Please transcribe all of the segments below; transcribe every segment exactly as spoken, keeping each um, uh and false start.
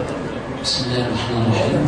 بسم الله الرحمن الرحيم.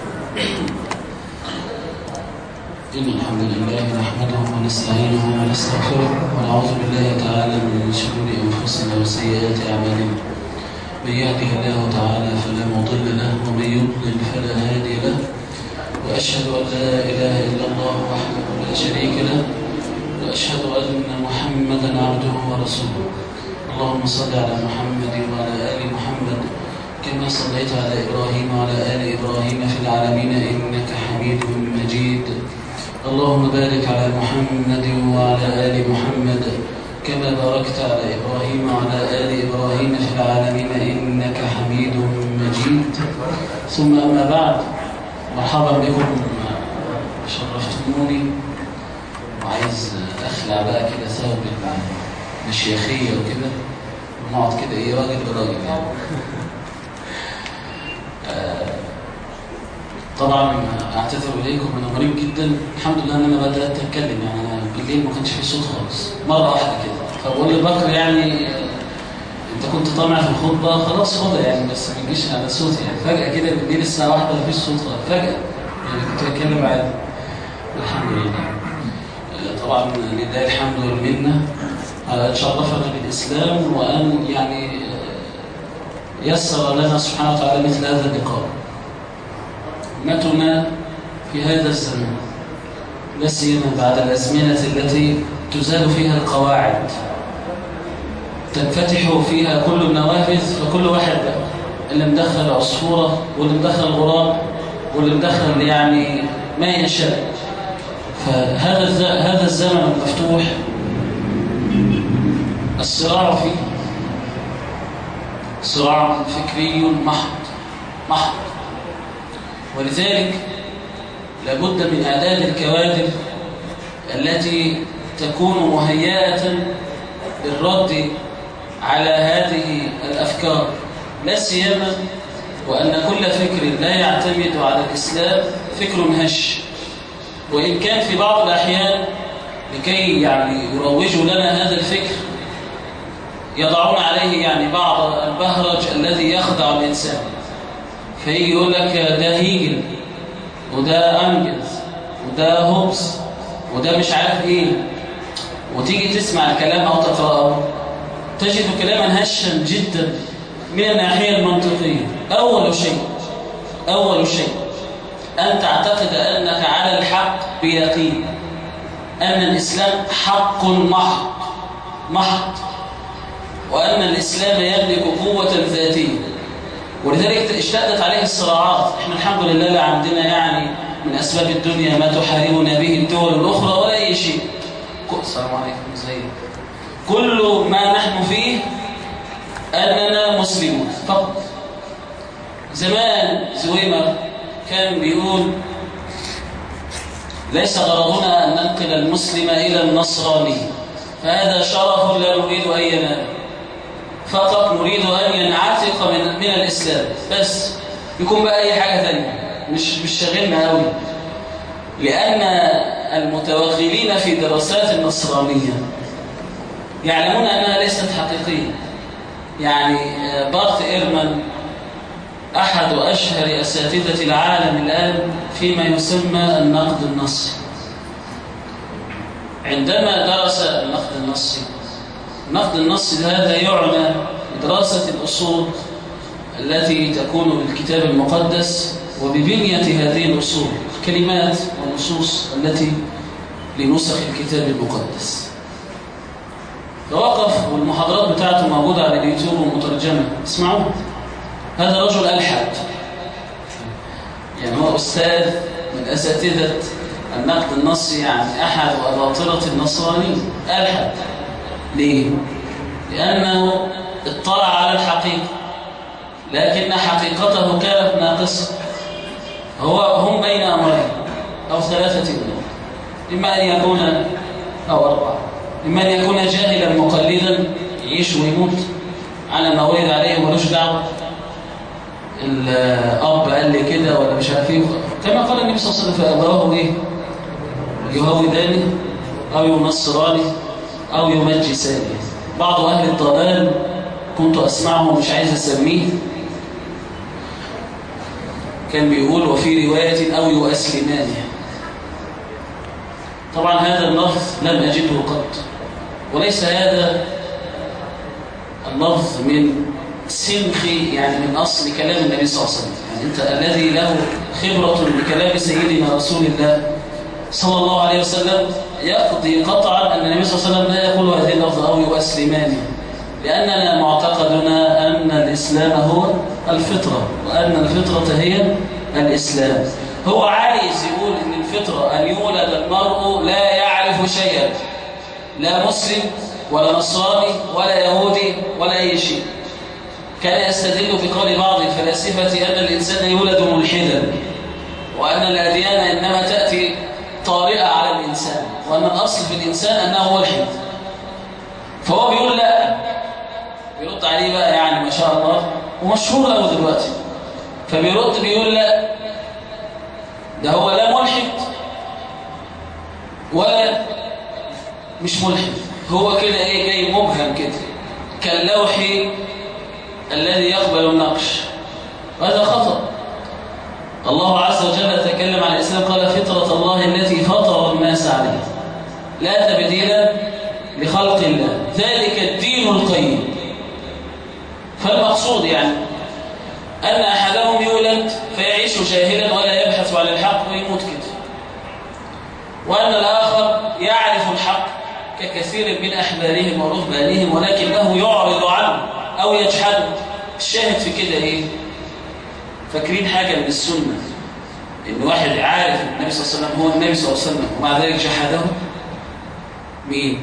إن الحمد لله نحمده ونستعينه ونستغفره ونعوذ بالله تعالى من شرور أنفسنا وسيئات أعمالنا. من يهده الله تعالى فلا مضل له ومن يضلل فلا هادي له، وأشهد أن لا إله إلا الله وحده لا شريك له، وأشهد أن محمدا عبده ورسوله. اللهم صل على محمد وعلى آل محمد كما صليت على إبراهيم وعلى آل إبراهيم في العالمين إنك حميد مجيد. اللهم بارك على محمد وعلى آل محمد كما باركت على إبراهيم وعلى آل إبراهيم في العالمين إنك حميد مجيد. ثم أما بعد، مرحبا بكم، شرفتموني. وعايز أخلع بقى كده ثوب المشيخية وكده ونقعد كده إيه راجل براجل يعني. طبعا اعتذر اليكم، انا مريض جدا. الحمد لله ان انا بدات اتكلم، يعني انا بالليل ما كانش في صوت خالص، مره واحده كده. فبقول لبكر يعني انت كنت طامع في الخطبه، خلاص خدها يعني، بس ما تجيش على صوتي يعني. فجاه كده بالليل الساعه واحدة ما فيش صوت خالص، فجاه يعني كنت بتكلم عادي. الحمد لله. طبعا لله الحمد والمنه على ان شرفنا بالاسلام، وان يعني يسر لنا سبحانه وتعالى مثل هذا اللقاء. أمتنا في هذا الزمان، لا سيما بعد الأزمنة التي تزال فيها القواعد، تنفتح فيها كل النوافذ، فكل واحد بقى اللي مدخل عصفورة واللي مدخل غراب واللي مدخل يعني ما يشاء. فهذا هذا الزمن المفتوح الصراع فيه صراع فكري محض محض، ولذلك لابد من إعداد الكوادر التي تكون مهيئة للرد على هذه الأفكار، لا سيما وأن كل فكر لا يعتمد على الإسلام فكر هش. وإن كان في بعض الأحيان لكي يعني يروجوا لنا هذا الفكر يضعون عليه يعني بعض البهرج الذي يخدع الإنسان، فيجي يقول لك ده هيجل وده أنجز وده هوبس وده مش عارف ايه، وتيجي تسمع الكلام أو تقرأه تجد كلاما هشا جدا من الناحية المنطقية. أول شيء أول شيء أن تعتقد أنك على الحق بيقين، أن الإسلام حق محض محض، وأن الإسلام يملك قوة ذاتية. ولذلك اشتدت عليه الصراعات. احنا الحمد لله لا عندنا يعني من أسباب الدنيا ما تحاربنا به الدول الأخرى ولا أي شيء. السلام عليكم. ازيك؟ كل ما نحن فيه أننا مسلمون فقط. زمان زويمر كان بيقول ليس غرضنا أن ننقل المسلم إلى النصراني، فهذا شرف لا نريد أن ينال، فقط نريد أن ينعتق من, من الإسلام بس، يكون بقى أي حاجة ثانية مش, مش شاغلنا قوي. لأن المتوغلين في دراسات النصرانية يعلمون أنها ليست حقيقية. يعني بارت إيرمان أحد أشهر أساتذة العالم الآن فيما يسمى النقد النصي، عندما درس النقد النصي النقد النصي هذا يعنى بدراسة الأصول التي تكون بالكتاب المقدس وببنية هذه الأصول، الكلمات والنصوص التي لنسخ الكتاب المقدس. فوقف، والمحاضرات بتاعته موجودة على اليوتيوب ومترجمة، اسمعوه. هذا رجل ألحد، يعني هو أستاذ من أساتذة النقد النصي، يعني أحد أباطرة النصرانيين. ألحد ليه؟ لأنه اطلع على الحقيقة، لكن حقيقته كانت ناقصة. هو هم بين أمرين أو ثلاثة أمور، إما أن يكون أو أربعة، إما أن يكون جاهلا مقلدا يعيش ويموت على ما ولد عليه ملوش دعوة، الأب قال لي كده ولا مش عارف ايه، كما قال النبي صلى الله عليه وسلم فأبواه إيه؟ يهوداني أو ينصراني أو يمجساني. بعض أهل الضلال كنت أسمعه ومش عايز أسميه كان بيقول وفي رواية أو يؤسلمانه. طبعا هذا اللفظ لم أجده قط، وليس هذا اللفظ من سنخ يعني من أصل كلام النبي صلى الله عليه وسلم. يعني أنت الذي له خبرة بكلام سيدنا رسول الله صلى الله عليه وسلم يقضي قطعا أن النبي صلى الله عليه وسلم لا يقول هذه اللفظ أو يؤسلمانه، لأننا معتقدنا أن الإسلام هو الفطرة، وأن الفطرة هي الإسلام. هو عايز يقول أن الفطرة أن يولد المرء لا يعرف شيئا، لا مسلم ولا نصراني ولا يهودي ولا أي شيء. كان يستدل بقول بعض الفلاسفة أن الإنسان يولد ملحدا، وأن الأديان إنما تأتي طارئة على الإنسان، وأن الأصل في الإنسان أنه ملحد. فهو بيقول لا، بيرد عليه بقى يعني ما شاء الله ومشهور قوي دلوقتي. فبيرد بيقول لا، ده هو لا ملحد ولا مش ملحد، هو كده ايه جاي مبهم كده كاللوح الذي يقبل النقش، وهذا خطأ. الله عز وجل تكلم عن الإسلام قال فطرة الله التي فطر الناس عليها لا تبديل لخلق الله ذلك الدين القيم. فالمقصود يعني أن أحدهم يولد فيعيش جاهلا ولا يبحث عن الحق ويموت كده، وأن الآخر يعرف الحق ككثير من أحبارهم ورهبانهم ولكنه يعرض عنه أو يجحده. الشاهد في كده إيه؟ فاكرين حاجة من السنة إن واحد عارف النبي صلى الله عليه وسلم هو النبي صلى الله عليه وسلم ومع ذلك جحده؟ مين؟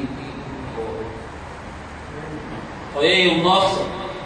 حيي بن أخطب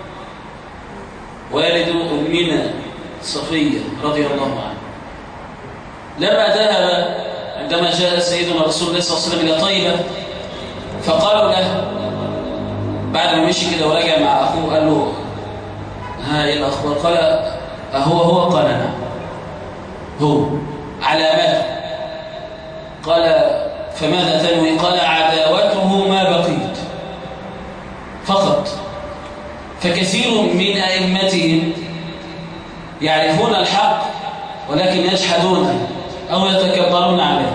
والد أمنا صفية رضي الله عنها. لما ذهب عندما جاء سيدنا رسول الله صلى الله عليه وسلم إلى طيبة فقالوا له بعد ما مشي كده ورجع مع أخوه قال له ها إيه الأخبار؟ قال أهو هو؟ قال نعم هو. على ماذا؟ قال فماذا تنوي؟ قال عداوته ما بقيت فقط. فكثير من أئمتهم يعرفون الحق ولكن يجحدونه أو يتكبرون عليه،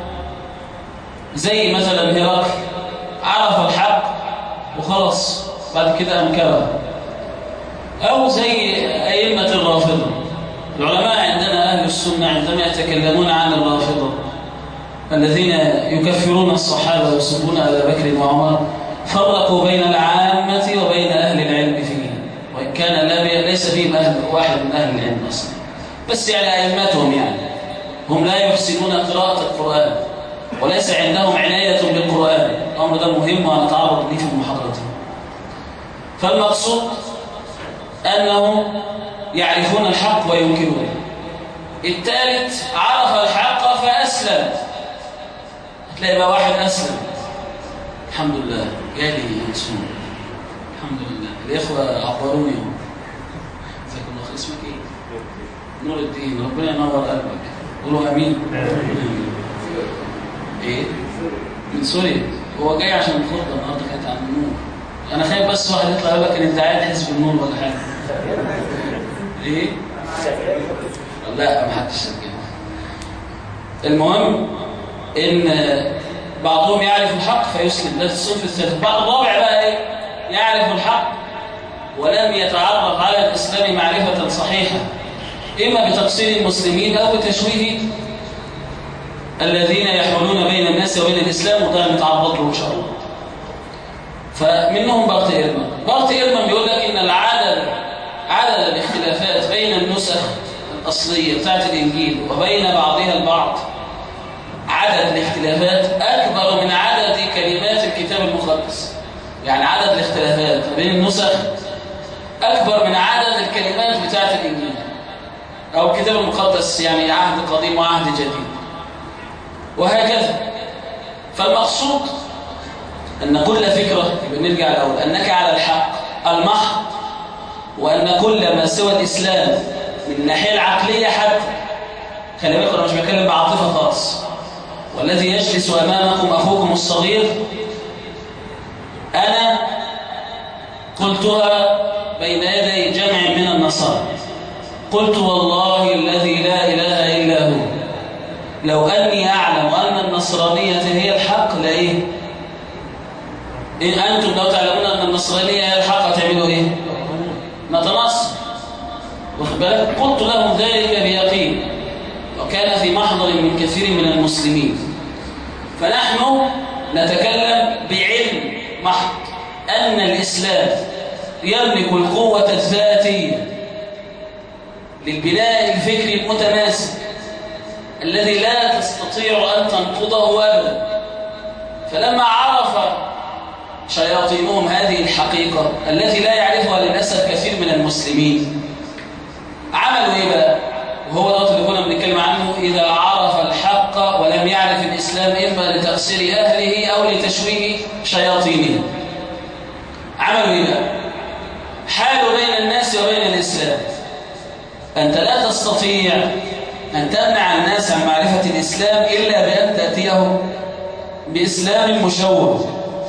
زي مثلا هرقل عرف الحق وخلص بعد كده أنكره، أو زي أئمة الرافضة. العلماء عندنا أهل السنة عندما يتكلمون عن الرافضة الذين يكفرون الصحابة ويسبون أبا بكر وعمر فرقوا بين العامة وبين أهل العلم فيه، وإن كان ليس فيهم أهل واحد من أهل العلم أصلا، بس يعني أئمتهم يعني هم لا يحسنون قراءة القرآن وليس عندهم عناية بالقرآن. الأمر ده مهم ونتعرض ليه في المحاضرة. فالمقصود أنهم يعرفون الحق وينكرونه. الثالث عرف الحق فأسلم. هتلاقي بقى واحد أسلم الحمد لله جالي ينسون الحمد لله. الإخوة عبروني هم. ازيك الله، اسمك ايه؟ نور الدين، ربنا ينور قلبك. قولوا امين. ايه؟ من سوريا. هو جاي عشان الخطبه النهارده كانت عن النور. انا خايف بس واحد يطلع يقول لك ان انت قاعد حزب النور ولا حاجه. ايه؟ لا ما حدش كده. المهم ان بعضهم يعرف الحق فيسلم، ده الصنف الثالث. بعض الرابع بقى ايه؟ يعرف الحق ولم يتعرف على الاسلام معرفه صحيحه، اما بتقصير المسلمين او بتشويه الذين يحولون بين الناس وبين الاسلام، وده نتعرض له ان شاء الله. فمنهم بارت إيرمان. بارت إيرمان بيقول لك ان العدد عدد الاختلافات بين النسخ الاصليه بتاعت الانجيل وبين بعضها البعض، عدد الاختلافات اكبر من عدد كلمات الكتاب المقدس. يعني عدد الاختلافات بين النسخ اكبر من عدد الكلمات بتاعت الانجيل او الكتاب المقدس، يعني عهد قديم وعهد جديد وهكذا. فالمقصود ان كل فكره، بنرجع الاول، انك على الحق المحض، وان كل ما سوى الاسلام من الناحيه العقليه حتى، خلي بالكم انا مش بتكلم بعاطفه خالص، والذي يجلس امامكم اخوكم الصغير انا قلتها بين يدي جمع من النصارى، قلت والله الذي لا إله إلا هو لو أني أعلم أن النصرانية هي الحق لإيه؟ إن أنتم لو تعلمون أن النصرانية هي الحق تعملوا إيه؟ نتنصر. واخد بالك؟ قلت لهم ذلك بيقين، وكان في محضر من كثير من المسلمين. فنحن نتكلم بعلم محض أن الإسلام يملك القوة الذاتية للبناء الفكري المتماسك الذي لا تستطيع أن تنقضه أبدا. فلما عرف شياطينهم هذه الحقيقة التي لا يعرفها للأسف كثير من المسلمين، عملوا إيه بقى؟ وهو دوت اللي كنا بنتكلم عنه، إذا عرف الحق ولم يعرف الإسلام إما لتقصير أهله أو لتشويه شياطينه، عملوا إيه بقى؟ حالوا بين الناس وبين الإسلام. أنت لا تستطيع أن تمنع الناس عن معرفة الإسلام إلا بأن تأتيهم بإسلام مشوه.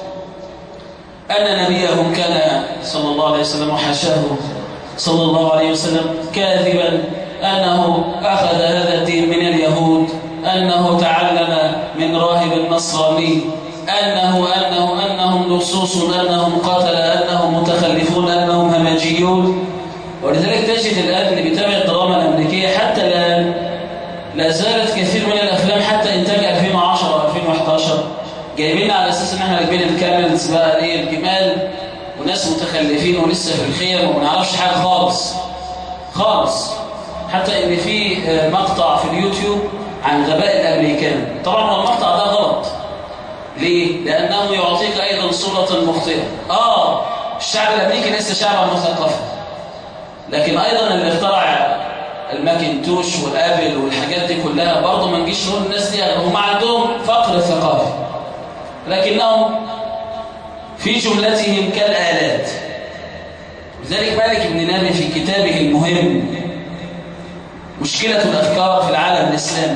أن نبيهم كان صلى الله عليه وسلم وحاشاه صلى الله عليه وسلم كاذبا، أنه أخذ هذا الدين من اليهود، أنه تعلم من راهب نصراني، أنه أنه أنهم لصوص، أنهم قتل، أنهم متخلفون، أنهم همجيون. ولذلك تجد الآن اللي بيتابع الدراما الأمريكية حتى الآن لا زالت كثير من الأفلام حتى إنتاج ألفين وعشرة ألفين وأحد عشر جايبين على أساس إن إحنا راكبين الكاميرز بقى إيه الجمال وناس متخلفين ولسه في الخير وما نعرفش حاجة خالص خالص. حتى إن في مقطع في اليوتيوب عن غباء الأمريكان. طبعا المقطع ده غلط. ليه؟ لأنه يعطيك أيضا صورة مخطئة. آه الشعب الأمريكي لسه شعبا مثقفا، لكن أيضا اللي اخترع الماكنتوش والآبل والحاجات دي كلها برضه ما نجيش نقول الناس دي هم عندهم فقر ثقافي، لكنهم في جملتهم كالآلات. لذلك مالك بن نبي في كتابه المهم مشكلة الأفكار في العالم الإسلامي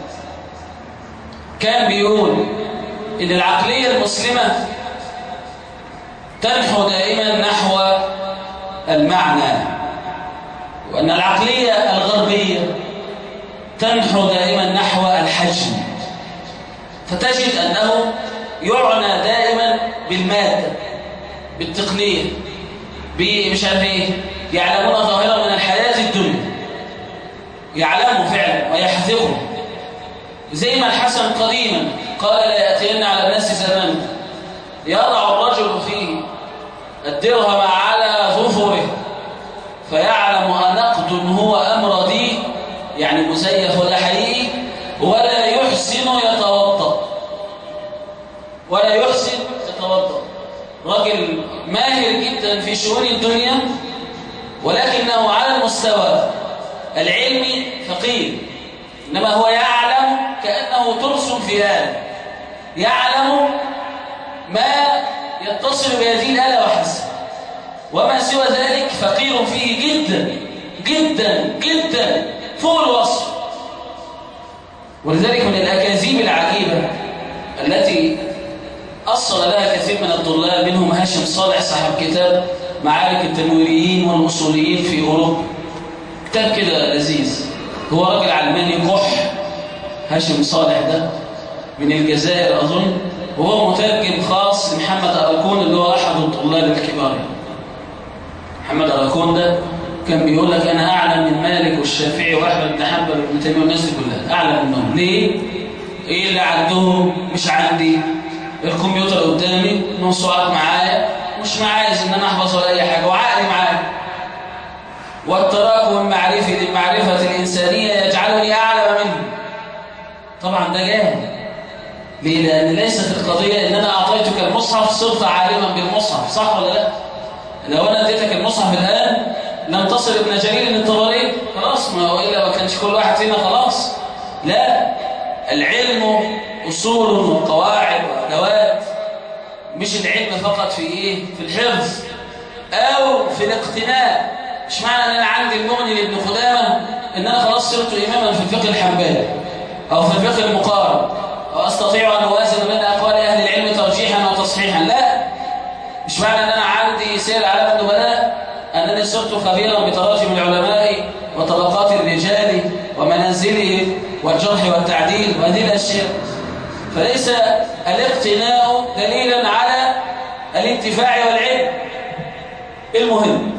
كان بيقول إن العقلية المسلمة تنحو دائما نحو المعنى، وأن العقلية الغربية تنحو دائما نحو الحجم. فتجد أنه يعنى دائما بالمادة، بالتقنية، بمش عارف ايه، يعلمون ظاهرة من الحياة الدنيا، يعلموا فعلا ويحذقوا. زي ما الحسن قديما قال لا يأتين على الناس زمان يضع الرجل فيه الدرهم على ظفره فيعلم أنقد هو أمر دين، يعني مزيف ولا حقيقي، ولا يحسن يتوضأ ولا يحسن يتوضأ. راجل ماهر جدا في شؤون الدنيا، ولكنه على المستوى العلمي فقير، إنما هو يعلم كأنه ترس في آلة، يعلم ما يتصل بهذه الآلة وحسب، وما سوى ذلك فقير فيه جدا جدا جدا فوق الوصف. ولذلك من الأكاذيب العجيبة التي أصل لها كثير من الطلاب، منهم هاشم صالح صاحب كتاب معارك التنويريين والأصوليين في أوروبا، كتاب كده لذيذ. هو راجل علماني قح، هاشم صالح ده من الجزائر أظن، وهو مترجم خاص لمحمد أراكون اللي هو أحد الطلاب الكبار. محمد أراكون ده كان بيقول لك أنا أعلم من مالك والشافعي وأحمد بن حنبل وابن تيمية والناس دي كلها، أعلم منهم. ليه؟ إيه اللي عندهم مش عندي؟ الكمبيوتر قدامي، الموسوعات معايا، مش معايز إن أنا أحفظ ولا أي حاجة، وعقلي معايا. والتراكم المعرفي للمعرفة الإنسانية يجعلني أعلم منه. طبعا ده جاهل. ليه؟ لأن ليست القضية إن أنا أعطيتك المصحف صرت عالما بالمصحف، صح ولا لا؟ لو أنا اديتك المصحف الآن لم تصل ابن جرير الطبري، خلاص، ما هو إلا ما كانش كل واحد فينا خلاص. لا، العلم أصول وقواعد وأدوات، مش العلم فقط في إيه؟ في الحفظ أو في الاقتناء. مش معنى أن أنا عندي المغني لابن قدامة إن أنا خلاص صرت إماما في الفقه الحنبلي أو في الفقه المقارن، أو أستطيع أن أوازن بين أقوال أهل العلم ترجيحا وتصحيحا. لا، مش معنى أن أنا عندي سير على النبلاء أنني صرت خبيرا بتراجم العلماء وتراجم منازله والجرح والتعديل وهذه الأشياء. فليس الاقتناء دليلا على الانتفاع والعلم. المهم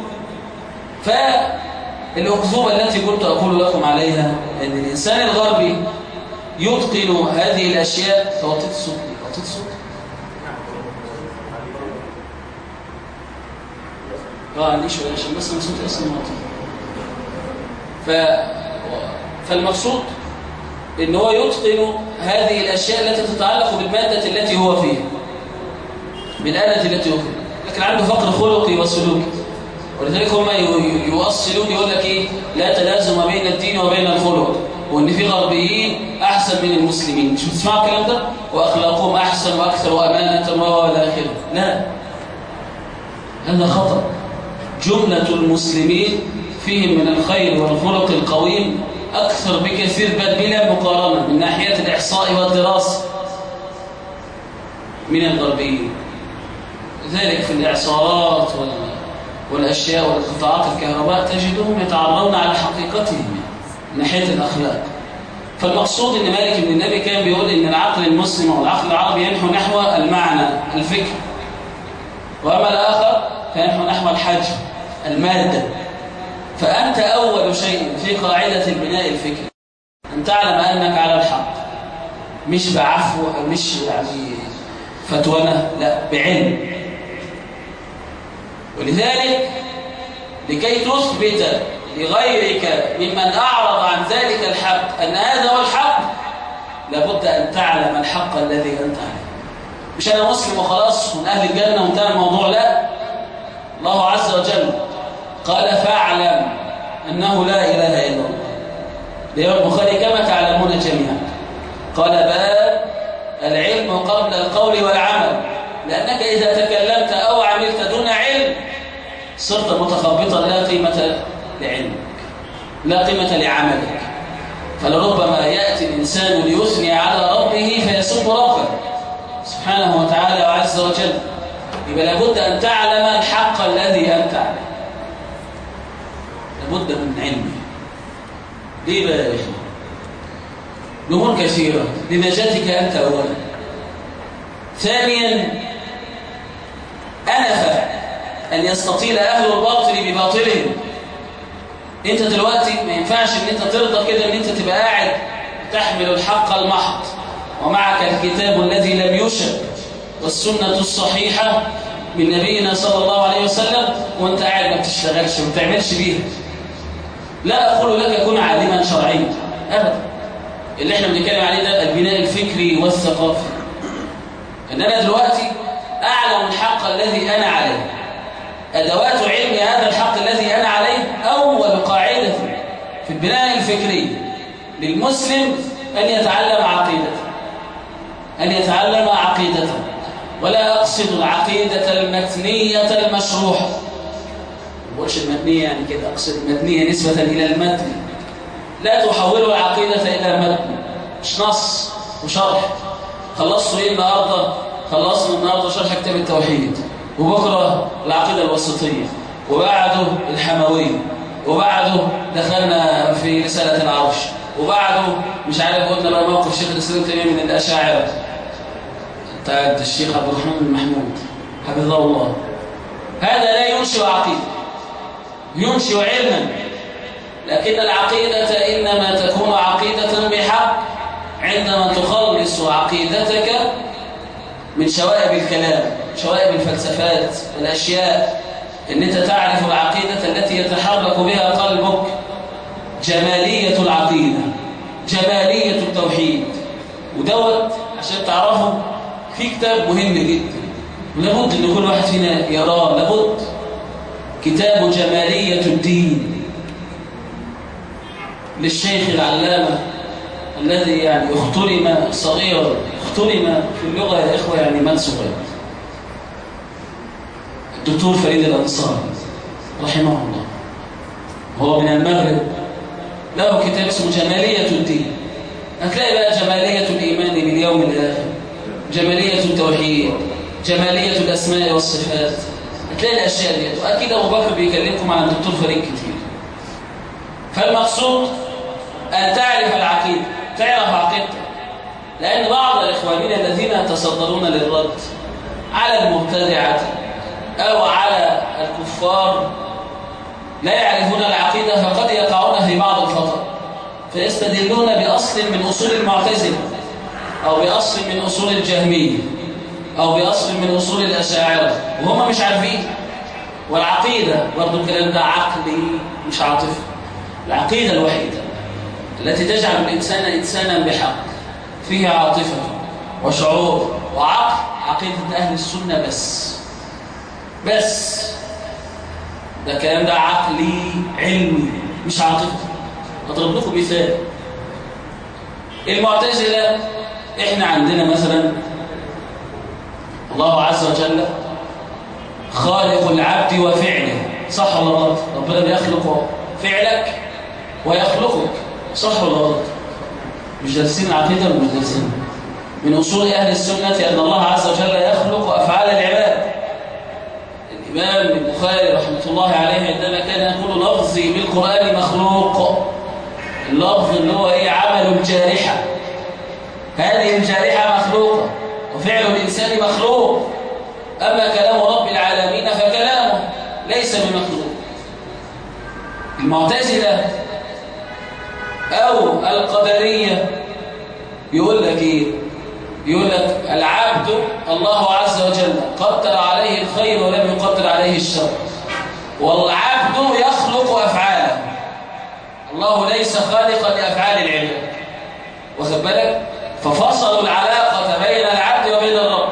فالأكذوبة التي كنت أقول لكم عليها أن الإنسان الغربي يتقن هذه الأشياء. توطيت الصوت توطيت الصوت اه عندي شويه عشان بس انا صوتي اصلا واطي. ف فالمقصود ان هو يتقن هذه الاشياء التي تتعلق بالماده التي هو فيها، بالاله التي هو فيها، لكن عنده فقر خلقي وسلوكي. ولذلك هم يؤصلون يقول لك ايه؟ لا تلازم بين الدين وبين الخلق، وان في غربيين احسن من المسلمين. مش بتسمعوا الكلام ده؟ واخلاقهم احسن واكثر امانه والى اخره. لا، هذا خطأ. جملة المسلمين فيهم من الخير والخلق القويم أكثر بكثير بل بلا مقارنة من ناحية الإحصاء والدراسة من الغربيين. ذلك في الإعصارات والأشياء والقطاعات الكهرباء تجدهم يتعرضون على حقيقتهم من ناحية الأخلاق. فالمقصود أن مالك بن النبي كان بيقول أن العقل المسلم والعقل العربي ينحو نحو المعنى الفكر، وأما الآخر فينحو نحو الحجم المادة. فأنت أول شيء في قاعدة البناء الفكري أن تعلم أنك على الحق، مش بعفو أو مش يعني فتوانة، لا، بعلم. ولذلك لكي تثبت لغيرك ممن أعرض عن ذلك الحق أن هذا هو الحق، لابد أن تعلم الحق الذي أنت عليه. مش أنا مسلم وخلاص من أهل الجنة وانتهى الموضوع، لا. الله عز وجل قال فاعلم أنه لا إله إلا الله. لأن البخاري كما تعلمون جميعا قال باب العلم قبل القول والعمل، لأنك إذا تكلمت أو عملت دون علم صرت متخبطا لا قيمة لعلمك، لا قيمة لعملك. فلربما يأتي الإنسان ليثني على ربه فيسب ربه سبحانه وتعالى وعز وجل. يبقى لابد أن تعلم الحق الذي أنت عليه، لابد من علمه. ليه بقى يا أخي؟ نمور كثيرة لنجاتك أنت أولا. ثانيا، أنف أن يستطيل أهل الباطل بباطلهم. أنت دلوقتي ما ينفعش أن أنت ترضى كده أن أنت تبقى قاعد تحمل الحق المحض ومعك الكتاب الذي لم يشب والسنة الصحيحة من نبينا صلى الله عليه وسلم وانت قاعد ما بتشتغلش وما بتعملش بيها. لا أقول لك كن عالما شرعيا أبدا. اللي احنا بنتكلم عليه ده البناء الفكري والثقافي. ان انا دلوقتي اعلم الحق الذي انا عليه. ادوات علم هذا الحق الذي انا عليه اول قاعدة في البناء الفكري للمسلم ان يتعلم عقيدته، ان يتعلم عقيدته. ولا اقصد العقيدة المتنية المشروحة، ما بقولش المتنية يعني كده، اقصد المتنية نسبة الى المتن. لا تحولوا العقيدة إلى متن، مش نص وشرح. خلصوا إيه النهاردة؟ خلصنا النهاردة شرح كتاب التوحيد، وبكرة العقيدة الوسطية، وبعده الحموية، وبعده دخلنا في رسالة العرش، وبعده مش عارف قلنا بقى موقف شيخ الإسلام تيمية من الأشاعرة بتاع الشيخ عبد الرحمن بن محمود حفظه الله. هذا لا ينشئ عقيدة، ينشئ علما. لكن العقيدة إنما تكون عقيدة بحق عندما تخلص عقيدتك من شوائب الكلام، شوائب الفلسفات، الأشياء. إن أنت تعرف العقيدة التي يتحرك بها قلبك، جمالية العقيدة، جمالية التوحيد. ودوت عشان تعرفه في كتاب مهم جدا لابد أن كل واحد فينا يراه، لابد. كتاب جمالية الدين للشيخ العلامة الذي يعني اخترم صغيرا، اخترم في اللغة يا إخوة يعني مات صغير، الدكتور فريد الأنصاري رحمه الله. هو من المغرب، له كتاب اسمه جمالية الدين. هتلاقي بقى جمالية الإيمان باليوم الآخر، جمالية التوحيد، جمالية الأسماء والصفات. هتلاقي الأشياء دي، وأكيد أبو بكر بيكلمكم عن الدكتور فريد كتير. فالمقصود أن تعرف العقيدة، تعرف عقيدتك. لأن بعض إخواننا الذين يتصدرون للرد على المبتدعة أو على الكفار لا يعرفون العقيدة، فقد يقعون في بعض الخطأ، فيستدلون بأصل من أصول المعتزلة أو بأصل من أصول الجهمية أو بأصل من أصول الأشاعرة وهم مش عارفين. والعقيدة برضو الكلام ده عقلي مش عاطفي. العقيدة الوحيدة التي تجعل الإنسان إنسانا بحق فيه عاطفة وشعور وعقل عقيدة أهل السنة بس. بس ده الكلام ده عقلي علمي مش عاطفي. أضرب لكم مثال. المعتزلة إحنا عندنا مثلا الله عز وجل خالق العبد وفعله، صح ولا غلط؟ ربنا بيخلق فعلك ويخلقك، صح ولا غلط؟ مش دارسين العقيدة ولا مش دارسين؟ من أصول أهل السنة أن الله عز وجل يخلق أفعال العباد. الإمام البخاري رحمة الله عليه عندما كان يقول لفظي بالقرآن مخلوق، اللفظ اللي هو إيه؟ عمل الجارحة. هذه الجارحة مخلوقة وفعل الإنسان مخلوق، أما كلام رب العالمين فكلامه ليس بمخلوق. المعتزلة أو القدرية يقول لك إيه؟ يقول لك العبد الله عز وجل قدر عليه الخير ولم يقدر عليه الشر، والعبد يخلق أفعاله، الله ليس خالقا لأفعال العباد. واخد بالك؟ ففصلوا العلاقة بين العبد وبين الرب.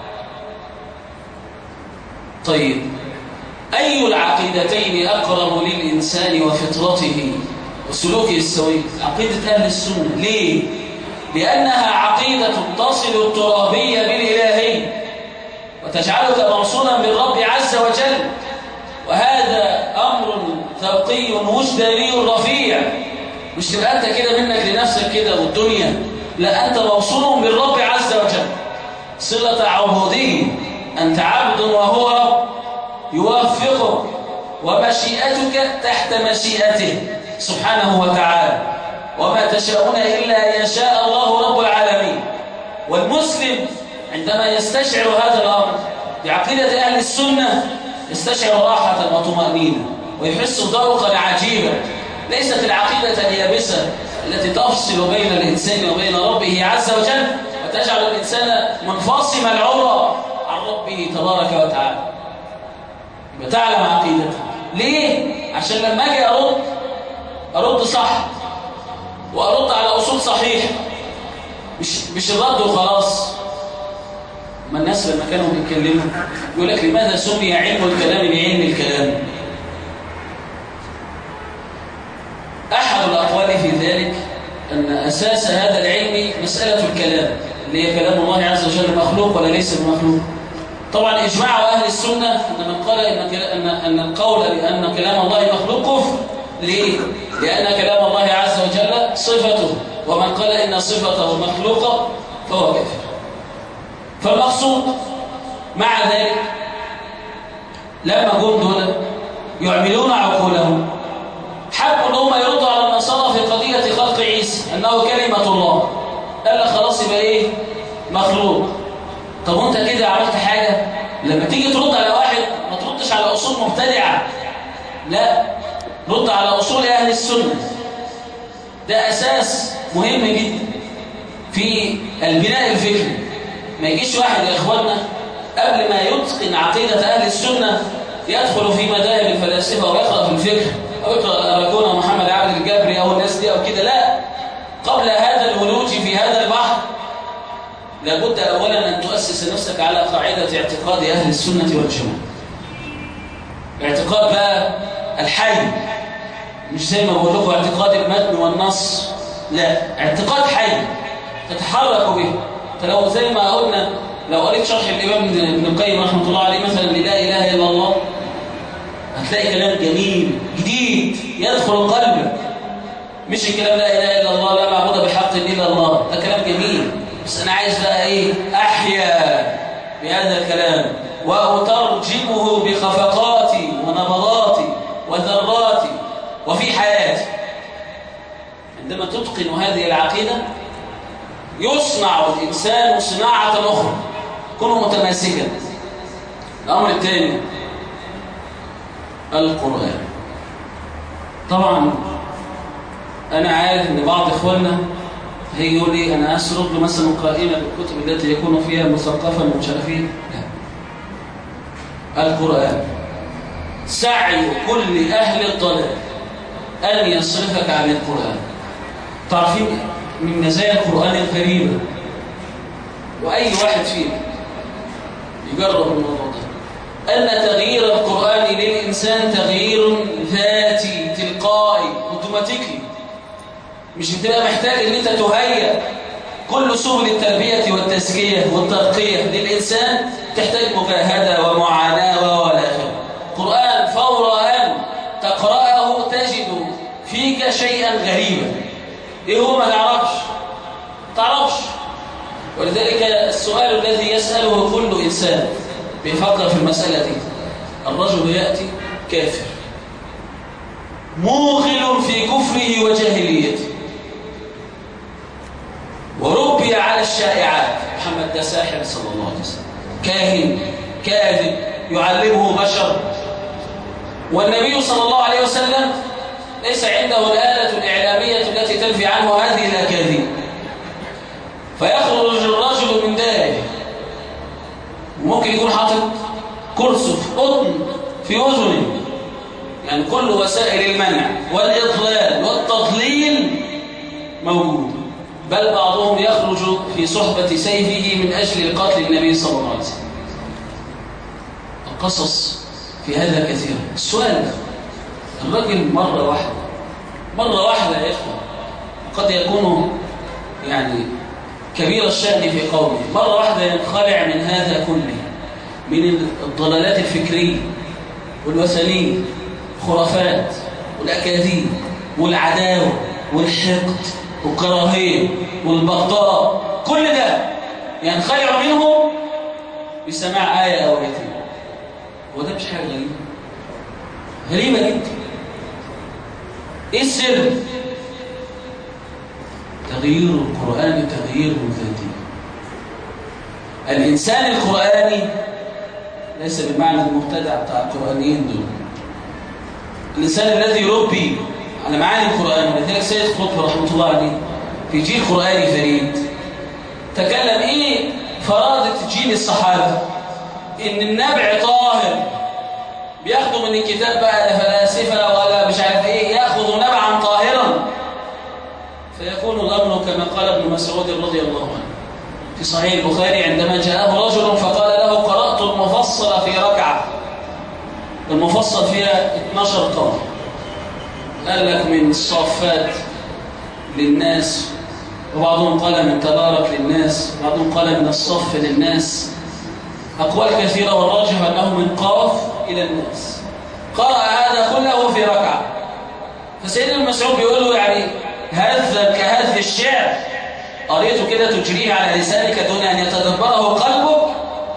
طيب أي العقيدتين أقرب للإنسان وفطرته وسلوكه السوي؟ عقيدة أهل السنة. ليه؟ لأنها عقيدة تصل الترابية بالإلهي وتجعلك موصولا بالرب عز وجل، وهذا أمر ذوقي وجداني رفيع. مش تبقى أنت كده منك لنفسك كده والدنيا، لا، أنت موصول بالرب عز وجل صلة عبودية. أنت عبد وهو رب يوفقك ومشيئتك تحت مشيئته سبحانه وتعالى، وما تشاءون إلا يشاء الله رب العالمين. والمسلم عندما يستشعر هذا الأمر بعقيدة أهل السنة يستشعر راحة وطمأنينة ويحس ذوقا عجيبا. ليست العقيدة اليابسة التي تفصل بين الإنسان وبين ربه عز وجل وتجعل الإنسان منفصم العرى عن ربه تبارك وتعالى. يبقى تعلم عقيدتك. ليه؟ عشان لما أجي أرد أرد صح وأرد على أصول صحيحة، مش مش الرد وخلاص. ما الناس لما كانوا بيتكلموا يقول لك لماذا سمي علم الكلام بعلم الكلام؟ أحد الأقوال في ذلك أن أساس هذا العلم مسألة الكلام، اللي هي كلام الله عز وجل مخلوق ولا ليس بمخلوق. طبعا إجماع أهل السنة أن من قال إن أن القول بأن كلام الله مخلوق كفر. ليه؟ لأن كلام الله عز وجل صفته، ومن قال إن صفته مخلوقة فهو كافر. فالمقصود مع ذلك لما جم دول يعملون عقولهم حبوا ان هم يردوا على النصارى في قضية خلق عيسى أنه كلمة الله. قال لك خلاص يبقى إيه؟ مخلوق. طب وانت كده عملت حاجة؟ لما تيجي ترد على واحد ما تردش على أصول مبتدعة، لا، رد على أصول أهل السنة. ده أساس مهم جدا في البناء الفكري. ما يجيش واحد يا إخواننا قبل ما يتقن عقيدة أهل السنة يدخل في مذاهب الفلاسفة ويقرأ في الفكر أو يقرأ الأراكون محمد عبد الجبري أو الناس دي أو كده. لا، قبل هذا الولوج في هذا البحر لابد أولا أن تؤسس نفسك على قاعدة اعتقاد أهل السنة والجماعة. اعتقاد بقى الحي، مش زي ما بقول لكم اعتقاد المتن والنص، لا، اعتقاد حي تتحرك به. فلو زي ما قلنا لو قريت شرح الإمام ابن القيم رحمة الله عليه مثلا للا إله إلا الله هتلاقي كلام جميل جديد يدخل قلبك. مش الكلام لا إله إلا الله لا معبود بحق إلا الله، ده كلام جميل، بس أنا عايز بقى إيه؟ أحيا بهذا الكلام وأترجمه بخفقاتي ونبضاتي وذراتي وفي حياتي. عندما تتقن هذه العقيدة يصنع الإنسان صناعة أخرى، يكون متماسكا. الأمر الثاني القرآن. طبعا أنا عارف أن بعض إخواننا هيجي يقول لي أنا أسرد له مثلا قائمة بالكتب التي يكون فيها مثقفا ومشرفين. لا، القرآن سعي كل أهل الضلال أن يصرفك عن القرآن. تعرفين من مزايا القرآن الغريبة، وأي واحد فينا يجرب الموضوع ده، أن تغيير القرآن للإنسان تغيير ذاتي تلقائي اوتوماتيكي، مش بتبقى محتاج ان انت تهيئ كل سبل التربية والتزكية والترقية للإنسان، تحتاج مجاهدة ومعاناة ولا آخره. القرآن فور أن تقرأه تجد فيك شيئا غريبا. إيه هو؟ ما تعرفش تعرفش ولذلك السؤال الذي يسأله كل إنسان بيفكر في المسألة دي، الرجل يأتي كافر موغل في كفره وجاهليته وربي على الشائعات، محمد ده ساحر صلى الله عليه وسلم، كاهن كاذب يعلمه بشر، والنبي صلى الله عليه وسلم ليس عنده الآلة الإعلامية التي تنفي عنه هذه الأكاذيب. فيخرج الرجل من داره وممكن يكون حاطط كرسف قطن في أذنه، يعني كل وسائل المنع والإضلال والتضليل موجود، بل بعضهم يخرج في صحبة سيفه من أجل قتل النبي صلى الله عليه وسلم. القصص في هذا كثيرة. السؤال الرجل مرة واحدة مرة واحدة يا إخوة قد يكون يعني كبير الشأن في قومه، مرة واحدة ينخلع من هذا كله، من الضلالات الفكرية والوثنية الخرافات والأكاذيب والعداوة والحقد والكراهية والبغضاء، كل ده ينخلع منه بسماع آية أو آيتين. وده مش حاجة غريبة غريبة جدا. إيه السر؟ تغيير القرآن تغيير ذاتي. الإنسان القرآني ليس بمعنى المبتدع بتاع القرآنيين دول. الإنسان الذي يربي على معاني القرآن، ولذلك سيد قطب رحمة الله عليه في جيل قرآني فريد تكلم إيه فرادة جيل الصحابة، إن النبع طاهر، بياخدوا من الكتاب بقى لا فلاسفة ولا مش عارف إيه، ياخذوا نبعا طاهرا فيكون الأمر كما قال ابن مسعود رضي الله عنه في صحيح البخاري عندما جاءه رجل فقال له قرأت المفصل في ركعة. المفصل فيها اثناشر قول، قال لك من الصافات للناس، وبعضهم قال من تبارك للناس، وبعضهم قال من الصف للناس، أقوال كثيرة، والراجح أنه من قاف إلى الناس. قرأ هذا كله في ركعة. فسيدنا المسعود بيقول له يعني هذا كهذا الشعر قريته كده تجريه على لسانك دون أن يتدبره قلبك؟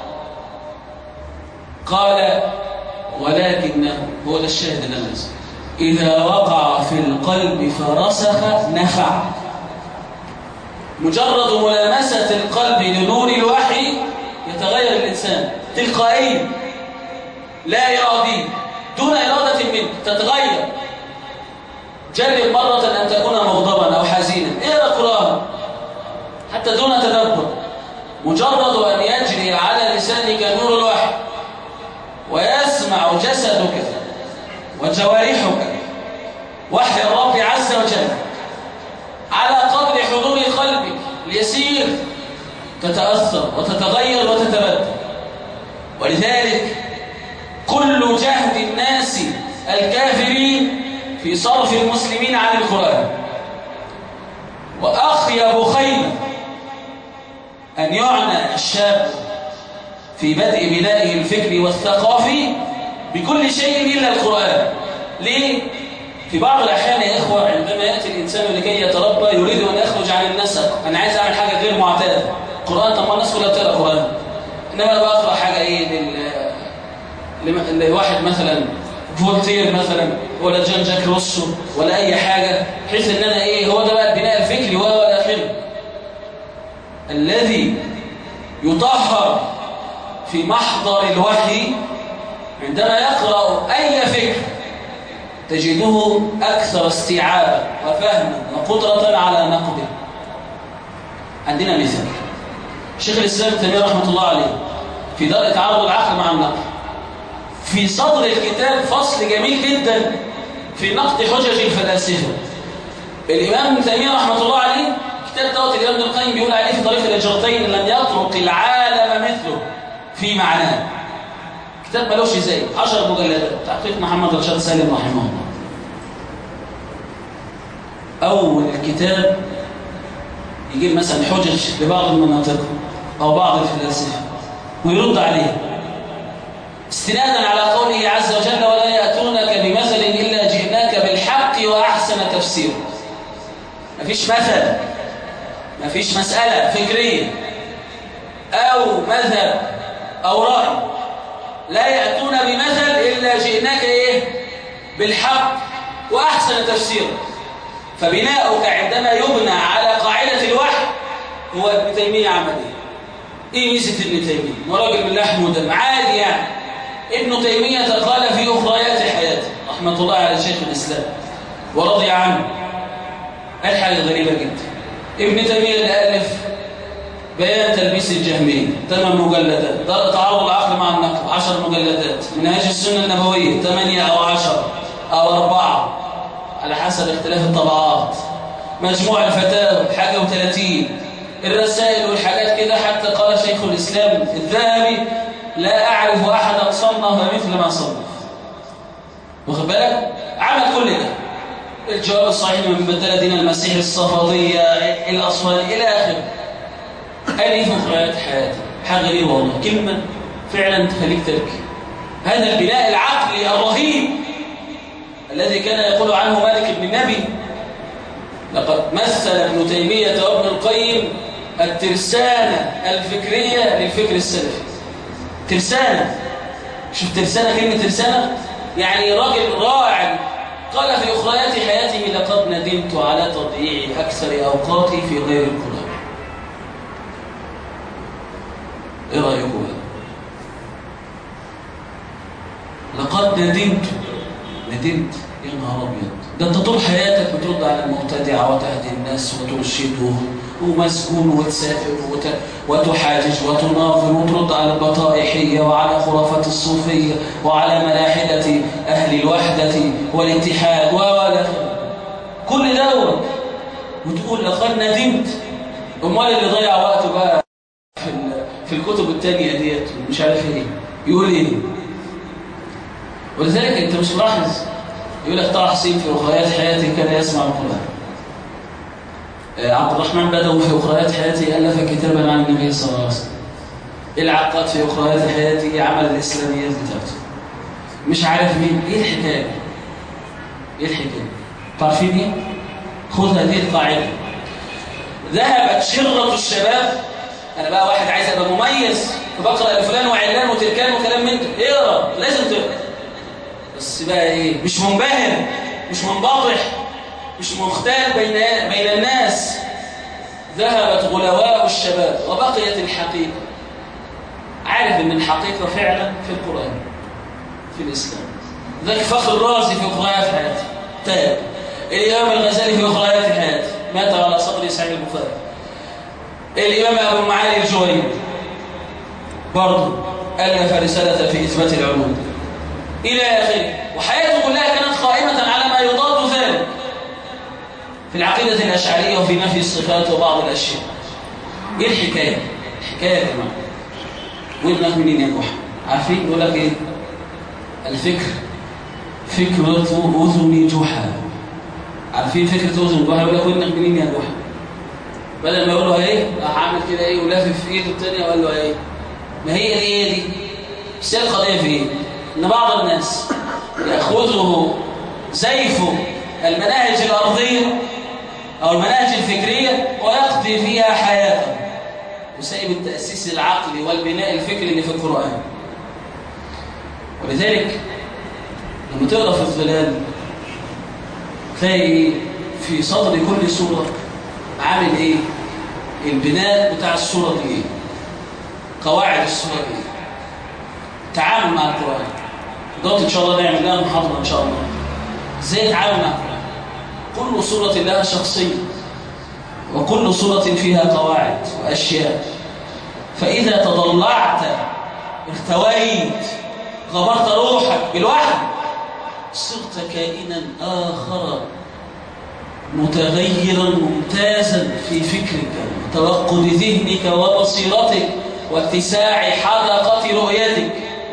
قال ولكنه هو ده الشاهد الأمس، إذا وقع في القلب فرسخ نفع. مجرد ملامسة القلب لنور الوحي يتغير الإنسان تلقائيا لا إرادي دون إرادة منك، تتغير. جرب مرة أن تكون مغضبا أو حزينا، اقرأ قرآن حتى دون تدبر، مجرد أن يجري على لسانك نور الوحي ويسمع جسدك وجوارحك وحي الرب عز وجل على قدر حضور قلبك اليسير، تتأثر وتتغير وتتبدل. ولذلك كل جهد الناس الكافرين في صرف المسلمين عن القرآن، وأخيب خيمة أن يعنى الشاب في بدء بنائه الفكري والثقافي بكل شيء إلا القرآن. ليه؟ في بعض الأحيان يا إخوة عندما يأتي الإنسان لكي يتربى يريد أن يخرج عن النسق، أنا عايز أعمل حاجة غير معتادة. القرآن، طب ما الناس كلها بتقرأ قرآن، إنما أنا بقرأ حاجة إيه لل... لواحد مثلا فولتير مثلا ولا جان جاك روسو ولا أي حاجة بحيث إن أنا إيه هو ده بقى البناء الفكري ولا آخره. الذي يطهر في محضر الوحي عندما يقرأ أي فكر تجده أكثر استيعابا وفهما وقدرة على نقده. عندنا مثال شيخ الإسلام ابن تيمية رحمة الله عليه في دار تعارض العقل مع النقل، في صدر الكتاب فصل جميل جدا في نقد حجج الفلاسفة. الإمام ابن تيمية رحمة الله عليه كتاب دوت الإمام ابن القيم بيقول عليه في طريق الهجرتين لم يترك العالم مثله في معناه. كتاب ملوش زي عشر مجلدات، تحقيق محمد رشاد سالم رحمه الله. أول الكتاب يجيب مثلا حجج لبعض المناطق أو بعض الفلاسفة ويرد عليه استنادا على قوله عز وجل ولا يأتونك بمثل إلا جئناك بالحق وأحسن تفسير. مفيش مثل، مفيش مسألة فكرية أو مذهب أو رأي لا يأتون بمثل إلا جئناك إيه؟ بالحق وأحسن تفسير. فبناؤك عندما يبنى على قاعدة الوحي هو ابن تيمية عمل إيه؟ إيه ميزة ابن تيمية؟ وراجل من لحم ودم عادي يعني. ابن تيمية قال في أخريات حياته رحمة الله على شيخ الإسلام ورضي عنه قال حاجة غريبة جدا. ابن تيمية اللي ألف بيان تلبيس الجهمية ثمان مجلدات، دار تعارض العقل مع النقل عشر مجلدات، منهاج السنة النبوية ثمانية أو عشر أو أربعة على حسب اختلاف الطبعات، مجموع الفتاوى حاجة وثلاثين، الرسائل والحاجات كده. حتى قال شيخ الإسلام الذهبي لا أعرف أحدا صنف مثل ما صنف. واخد بالك؟ عمل كل ده. الجواب الصحيح من بدل دين المسيح الصفدية الأصفر إلى آخره. قال إيه في أخريات حياتي؟ حاجة غريبة والله، كلمة فعلا تخليك تبكي. هذا البناء العقلي الرهيب الذي كان يقول عنه مالك بن النبي لقد مثل ابن تيمية وابن القيم الترسانة الفكرية للفكر السلفي. ترسانة، شوف ترسانة، كلمة ترسانة يعني راجل راعي. قال في أخريات حياته لقد ندمت على تضييع أكثر أوقاتي في غير القرآن. إيه رأيكم بقى؟ لقد ندمت ندمت يا نهار أبيض، ده أنت طول حياتك بترد على المبتدع وتهدي الناس وترشدهم ومسكون وتسافر وت... وتحاجج وتناظر وترد على البطائحية وعلى خرافات الصوفية وعلى ملاحدة أهل الوحدة والاتحاد ولا كل دوت، وتقول لقد ندمت. أمال اللي ضيع وقته بقى في, ال... في الكتب التانية ديت مش عارف ايه يقول ايه. ولذلك انت مش ملاحظ يقول لك طه حسين في أخريات حياته كان يسمع القرآن. عبد الرحمن بدوي في أخريات حياته ألف كتابا عن النبي صلى الله عليه وسلم. العقاد في أخريات حياته عمل الإسلاميات بتاعته. مش عارف مين. إيه الحكاية؟ إيه الحكاية؟ تعرفين إيه؟ خذ هذه القاعدة. ذهبت شرة الشباب. أنا بقى واحد عايز أبقى مميز فبقرأ لفلان وعلان وتركان وكلام من ده. اقرأ، لازم تقرأ. بس بقى إيه؟ مش منبهر، مش منبطح، مش مختال بين بين الناس. ذهبت غلواء الشباب وبقيت الحقيقة. عارف ان الحقيقة فعلا في القرآن في الإسلام. ذاك فخر الرازي في أخريات حياته تاب. الإمام الغزالي في أخريات حياته مات على صدر صحيح البخاري. الإمام أبو معالي الجويني برضه ألف رسالة في إثبات العلوم إلى آخره. وحياته كلها كانت قائمة على ما يضاد ذلك في العقيدة الأشعرية وفي نفي الصفات وبعض الأشياء. إيه الحكاية؟ الحكاية يا جماعة ودنك منين يا جحا؟ عارفين يقول لك إيه؟ الفكر فكرة أذن جحا. عارفين فكرة أذن جحا؟ يقول لك ودنك منين يا جحا؟ بدل ما يقول له إيه؟ راح عامل كده إيه ولافف في إيده الثانية وقال له إيه؟ ما هي دي إيه دي؟ بس هي القضية في إيه؟ إن بعض الناس يأخذه زيف المناهج الأرضية أو المناهج الفكرية ويقضي فيها حياته وسائب التأسيس العقلي والبناء الفكري اللي في القرآن. ولذلك لما تقرأ في الظلال تلاقي في صدر كل سورة عامل ايه؟ البناء بتاع السورة دي ايه؟ قواعد السورة دي ايه؟ تعامل مع القرآن. دلوقتي ان شاء الله نعمل لها محاضرة ان شاء الله ازاي نتعامل مع القرآن. كل سورة لها شخصية، وكل سورة فيها قواعد وأشياء. فإذا تضلعت ارتويت غمرت روحك بالوحي صرت كائنا آخر متغيرا ممتازا في فكرك وتوقد ذهنك وبصيرتك واتساع حدقة رؤيتك.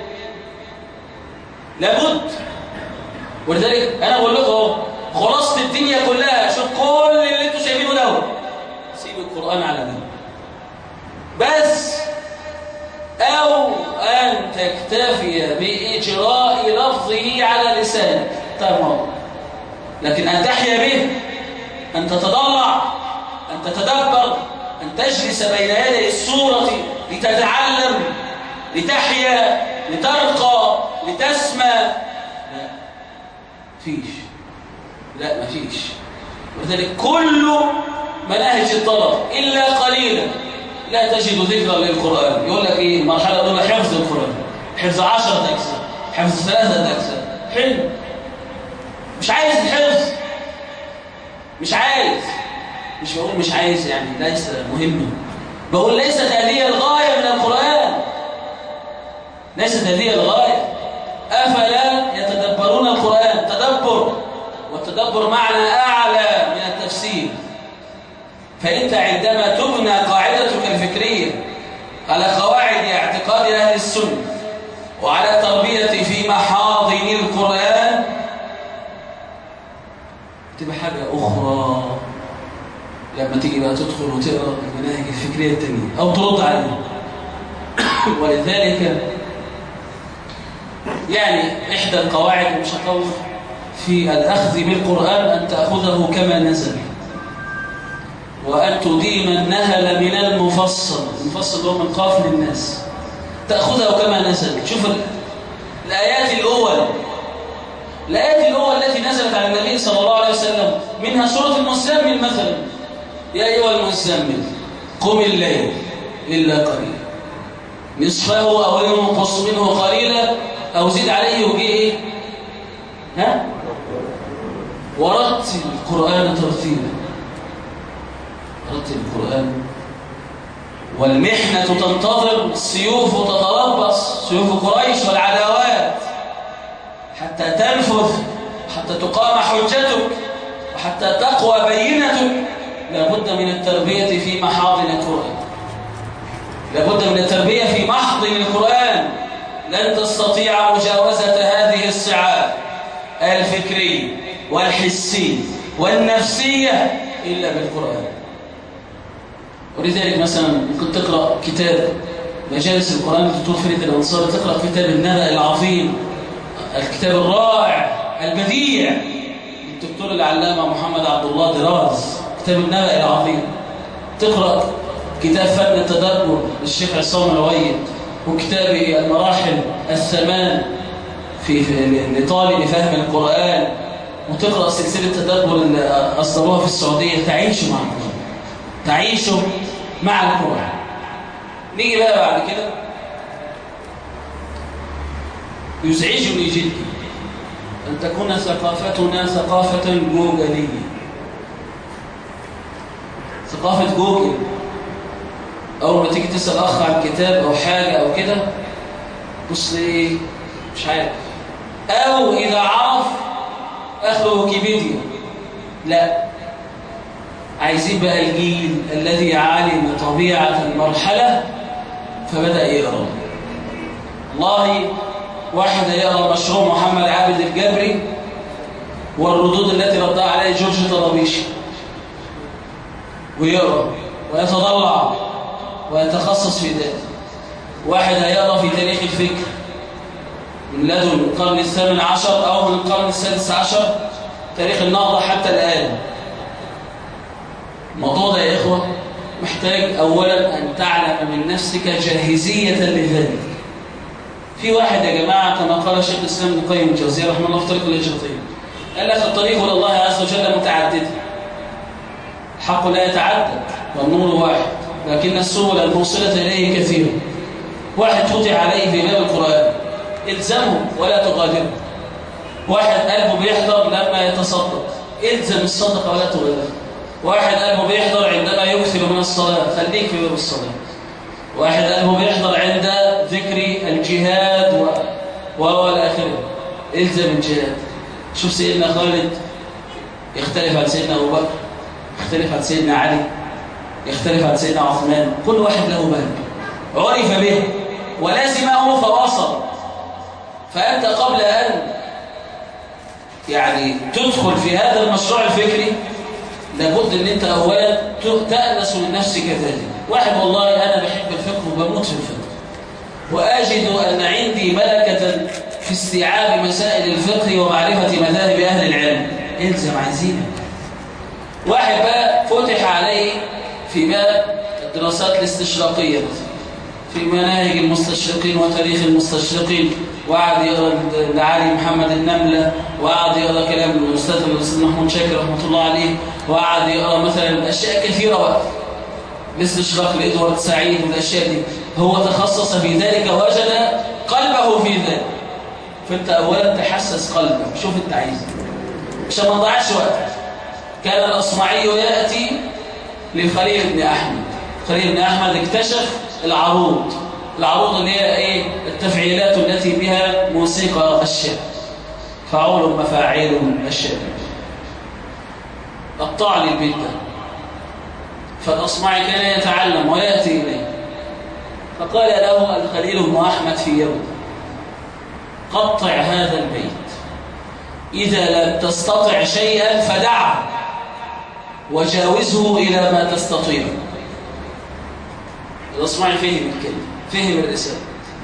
لابد. ولذلك أنا أقول لكم خلاصة الدنيا كلها، شوف كل اللي انتوا شايفينه ده، سيب القرآن على جنب بس، أو أن تكتفي بإجراء لفظه على لسانك تمام، لكن أن تحيا به، أن تتضلع، أن تتدبر، أن تجلس بين يدي السورة لتتعلم، لتحيا، لترقى، لتسمى، لا فيش، لا مفيش. ولذلك كل مناهج الطلب إلا قليلا لا تجد ذكرا للقرآن. يقول لك إيه المرحلة الأولى؟ حفظ القرآن، حفظ عشرة أجزاء، حفظ ثلاثة أجزاء. حلو، مش عايز الحفظ، مش عايز، مش بقول مش عايز يعني ليس مهما، بقول ليست هذه الغاية من القرآن، ليست هذه الغاية. أفلا يتدبرون القرآن؟ تدبر، والتدبر معنى أعلى من التفسير. فأنت عندما تبنى قاعدتك الفكرية على قواعد اعتقاد أهل السنة وعلى تربية في محاضن القرآن تبقى حاجة أخرى لما تيجي بقى تدخل وتقرأ المناهج الفكرية التانية أو ترد عليها. ولذلك يعني إحدى القواعد مش هطول في الأخذ بالقرآن أن تأخذه كما نزل، وأن تديم النهل من المفصل. المفصل هو من قاف للناس، تأخذه كما نزل. شوف الآيات الأول، الآيات الأول التي نزلت على النبي صلى الله عليه وسلم منها سورة المزمل مثلا، يا أيها المزمل قم الليل إلا قليلا نصفه أو ينقص منه قليلا أو زد عليه وجه إيه؟ ها؟ ورتل القرآن ترتيلا. رتل القرآن. والمحنة تنتظر، السيوف تتربص، سيوف قريش والعداوات، حتى تنفذ، حتى تقام حجتك، وحتى تقوى بينتك. لابد من التربية في محاضن القرآن، لابد من التربية في محضن القرآن. لن تستطيع مجاوزة هذه الصعاب الفكرية والحسية والنفسية إلا بالقرآن. ولذلك مثلا ممكن تقرأ كتاب مجالس القرآن الدكتور فريد الأنصاري، تقرأ كتاب النبأ العظيم، الكتاب الرائع البديع الدكتور العلامة محمد عبد الله دراز، كتاب النبأ العظيم. تقرأ كتاب فن التدبر للشيخ عصام العويد، وكتاب المراحل الثمان في لطالب فهم القرآن، وتقرأ سلسلة تدبر اللي أصدروها في السعودية. تعيش مع القرآن، تعيش مع القرآن. نيجي بقى بعد كده، يزعجني جدا أن تكون ثقافتنا ثقافة جوجلية، ثقافة جوجل. أول ما تيجي تسأل أخ عن كتاب أو حاجة أو كده، بص إيه مش عارف، أو إذا عرف أخذ ويكيبيديا. لا، عايزين بقى الجيل الذي علم طبيعة المرحلة فبدأ يقرأ. والله واحد يقرأ مشروع محمد عابد الجبري والردود التي ردها عليه جورج طرابيشي، ويقرأ ويتضلع ويتخصص في ذلك. واحد هيقرأ في تاريخ الفكر من لدن القرن الثامن عشر أو من القرن السادس عشر، تاريخ النهضة حتى الآن. الموضوع ده يا إخوة محتاج أولا أن تعلم من نفسك جاهزية لذلك. في واحد يا جماعة كما قال الشيخ الإسلام ابن القيم الجوزية رحمه الله في طريق الهجرتين، قال لك الطريق إلى الله عز وجل متعددة، الحق لا يتعدد والنور واحد، لكن السبل الموصلة إليه كثيرة. واحد فتح عليه في باب القرآن الزمه ولا تغادره. واحد قلبه بيحضر لما يتصدق، الزم الصدقة ولا تغادره. واحد قلبه بيحضر عندما يكثر من الصلاة، خليك في باب الصلاة. واحد قلبه بيحضر عند ذكر الجهاد وهو الآخرة، الزم الجهاد. شوف سيدنا خالد يختلف عن سيدنا أبو بكر، يختلف عن سيدنا علي، يختلف عن سيدنا عثمان. كل واحد له باب عرف به ولازمه فواصل. فأنت قبل أن يعني تدخل في هذا المشروع الفكري لابد أن أنت أولا تأنس من نفسك ذلك. واحد والله أنا بحب الفقه وبموت في الفقه، وأجد أن عندي ملكة في استيعاب مسائل الفقه ومعرفة مذاهب أهل العلم، الزم عايزينك. واحد بقى فتح عليه في باب الدراسات الاستشراقية في مناهج المستشرقين وتاريخ المستشرقين، وقعد يقرأ لعلي محمد النملة، وقعد يقرأ كلام الأستاذ الأستاذ محمود شاكر رحمة الله عليه، وقعد يقرأ مثلا أشياء كثيرة بقى الاستشراق لإدوارد سعيد والأشياء دي. هو تخصص في ذلك ووجد قلبه في ذلك. فأنت أولا تحسس قلبك، شوف أنت عايز عشان ما نضيعش وقت. كان الأصمعي يأتي لخليل بن أحمد. خليل بن أحمد اكتشف العروض، العروض اللي هي ايه؟ التفعيلات التي بها موسيقى الشعر، فعول مفاعيل الشعر. قطع لي البيت ده. فالأصمعي كان يتعلم ويأتي إليه، فقال له الخليل بن أحمد في يوم: قطع هذا البيت، إذا لم تستطع شيئا فدعه وجاوزه إلى ما تستطيع. الأصمعي فهم الكلمة، فهم الرسالة.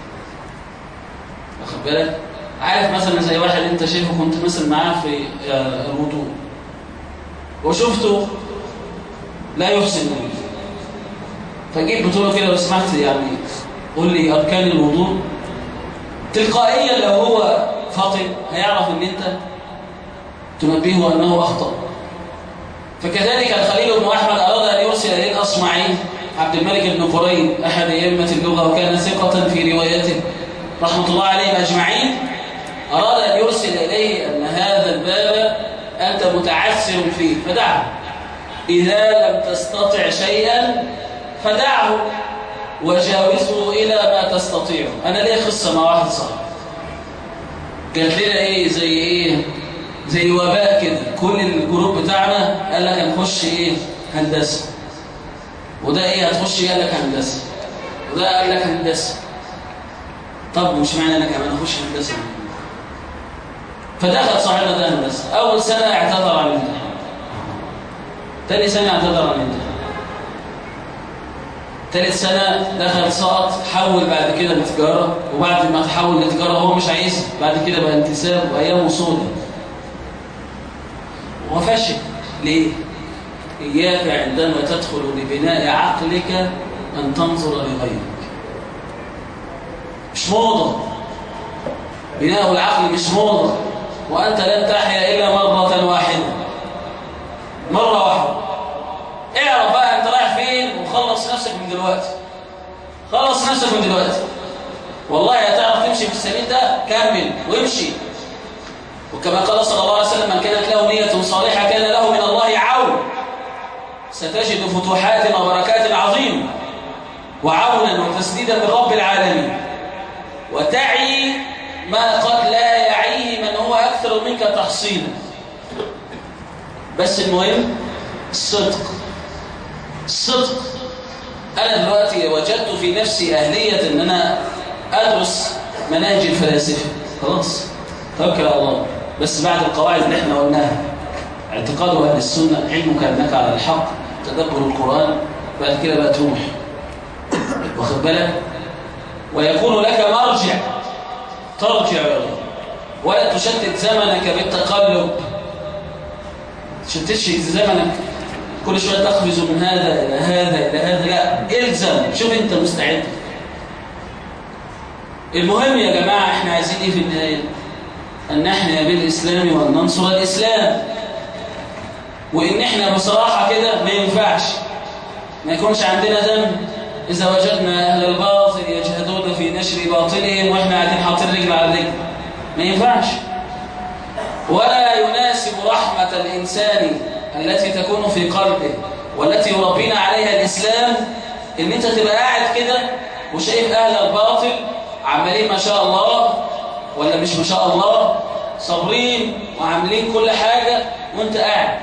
واخد بالك؟ عارف مثلا زي واحد انت شايفه كنت مثلا معاه في الوضوء وشفته لا يحسن الوضوء، فجيت بتقول له كده لو سمحت يعني قول لي أركان الوضوء، تلقائيا لو هو فاطن هيعرف ان انت تنبهه انه أخطأ. فكذلك الخليل بن أحمد أراد أن يرسل إليه الأصمعي عبد الملك بن قريب أحد أئمة اللغة وكان ثقة في روايته رحمة الله عليهم أجمعين، أراد أن يرسل إليه أن هذا الباب أنت متعثر فيه فدعه، إذا لم تستطع شيئا فدعه وجاوزه إلى ما تستطيع. أنا ليه قصة مع واحد صاحبي قالت لنا إيه زي إيه زي وباء كده، كل الجروب بتاعنا قال لك هنخش إيه هندسة، وده إيه هتخش إيه قال لك هندسة، وده قال لك هندسة. طب مش معنى أنا كمان أخش هندسة؟ فدخل صاحبنا ده هندسة. أول سنة اعتذر عن الامتحان، تاني سنة اعتذر عن الامتحان، ثالث سنة دخل سقط، حول بعد كده لتجارة، وبعد ما تحول لتجارة هو مش عايزها، بعد كده بقى انتساب وأيام وصول وفشل. ليه؟ إياك عندما تدخل لبناء عقلك أن تنظر لغيرك. مش موضة، بناء العقل مش موضة، وأنت لن تحيا إلا مرة واحدة، مرة واحدة. اعرف بقى أنت رايح فين وخلص نفسك من دلوقتي، خلص نفسك من دلوقتي. والله هتعرف تمشي في السبيل ده كمل وامشي. وكما قال صلى الله عليه وسلم: من كانت له نية صالحة كان له من الله عون. ستجد فتوحات وبركات عظيمة وعونا وتسديدا من رب العالمين، وتعي ما قد لا يعيه من هو أكثر منك تحصيلا. بس المهم الصدق، الصدق. أنا دلوقتي وجدت في نفسي أهلية أن أنا أدرس مناهج الفلاسفة، خلاص توكل على الله. بس بعد القواعد اللي احنا قلناها: اعتقاد أهل السنة، علمك أنك على الحق، تدبر القرآن، بعد كده بقى تروح واخد بالك، ويكون لك مرجع ترجع إليه، ولا تشتت زمنك بالتقلب. تشتتش زمنك كل شوية تقفز من هذا إلى هذا إلى هذا، لا، إلزم، شوف أنت مستعد. المهم يا جماعة احنا عايزين إيه في النهاية؟ أن نحيا بالإسلام وأن ننصر الإسلام، وإن إحنا بصراحة كده ما ينفعش ما يكونش عندنا دم إذا وجدنا أهل الباطل يجهدون في نشر باطلهم وإحنا قاعدين حاطين رجل على رجل، ما ينفعش. ولا يناسب رحمة الإنسان التي تكون في قلبه والتي يربينا عليها الإسلام إن أنت تبقى قاعد كده وشايف أهل الباطل عمالين ما شاء الله ولا مش ما شاء الله صابرين وعاملين كل حاجة وأنت قاعد.